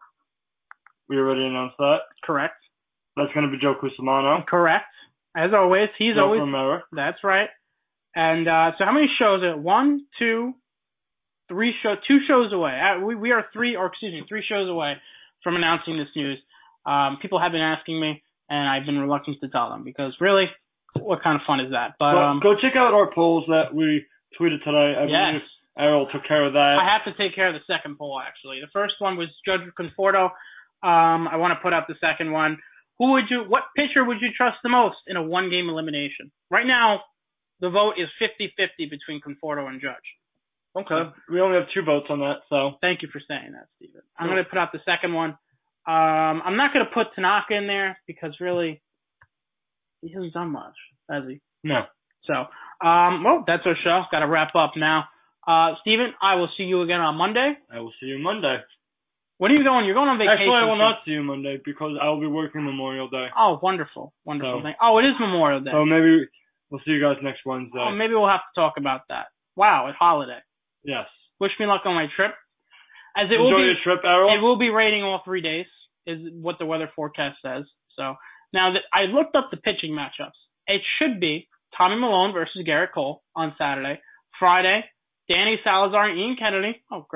We already announced that. Correct. That's going to be Joe Cusimano. Correct. As always, he's Joe always... from Merrick. That's right. And uh, so how many shows are it? One, two, three show, two shows away. Uh, we we are three, or excuse me, three shows away from announcing this news. Um, people have been asking me, and I've been reluctant to tell them because really, what kind of fun is that? But Well, um, go check out our polls that we tweeted today. I yes, believe Errol took care of that. I have to take care of the second poll actually. The first one was Judge Conforto. Um, I want to put up the second one. Who would you? What pitcher would you trust the most in a one-game elimination? Right now, the vote is fifty-fifty between Conforto and Judge. Okay. We only have two votes on that, so. Thank you for saying that, Steven. I'm going to put out the second one. Um, I'm not going to put Tanaka in there because really, he hasn't done much, has he? No. So, um, well, that's our show. Got to wrap up now. Uh, Steven, I will see you again on Monday. I will see you Monday. When are you going? You're going on vacation. Actually, I will so- not see you Monday because I will be working Memorial Day. Oh, wonderful. Wonderful. So- thing. Oh, it is Memorial Day. So maybe we'll see you guys next Wednesday. Oh, maybe we'll have to talk about that. Wow, it's holiday. Yes. Wish me luck on my trip. As it Enjoy will be, your trip, Errol. it will be raining all three days, is what the weather forecast says. So now that I looked up the pitching matchups, it should be Tommy Malone versus Garrett Cole on Saturday. Friday, Danny Salazar and Ian Kennedy. Oh, great.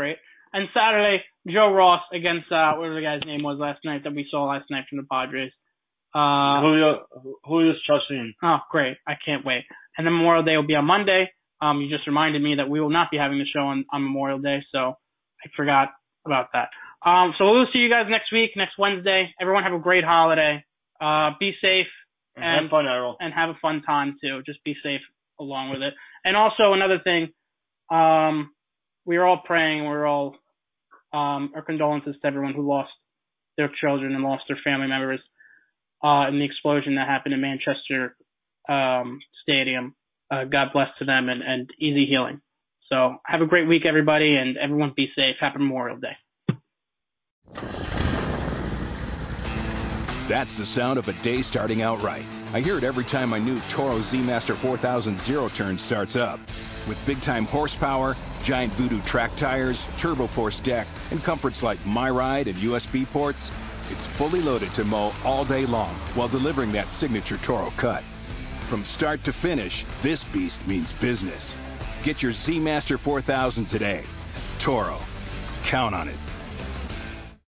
And Saturday, Joe Ross against uh, whatever the guy's name was last night that we saw last night from the Padres. Uh, Julio, Julio Chacin. Oh, great. I can't wait. And then Memorial Day will be on Monday. Um, you just reminded me that we will not be having the show on, on Memorial Day, so I forgot about that. Um, so we'll see you guys next week, next Wednesday. Everyone have a great holiday. Uh, be safe. And, and have fun, Errol. And have a fun time, too. Just be safe along with it. And also, another thing, um, we are all praying. We're all, um, our condolences to everyone who lost their children and lost their family members uh, in the explosion that happened in Manchester um, Stadium. Uh, God bless to them and, and easy healing. So have a great week, everybody, and everyone be safe. Happy Memorial Day. That's the sound of a day starting out right. I hear it every time my new Toro Z Master four thousand zero turn starts up. With big-time horsepower, giant Voodoo track tires, Turbo Force deck, and comforts like MyRide and U S B ports, it's fully loaded to mow all day long while delivering that signature Toro cut. From start to finish, this beast means business. Get your Z Master four thousand today. Toro. Count on it.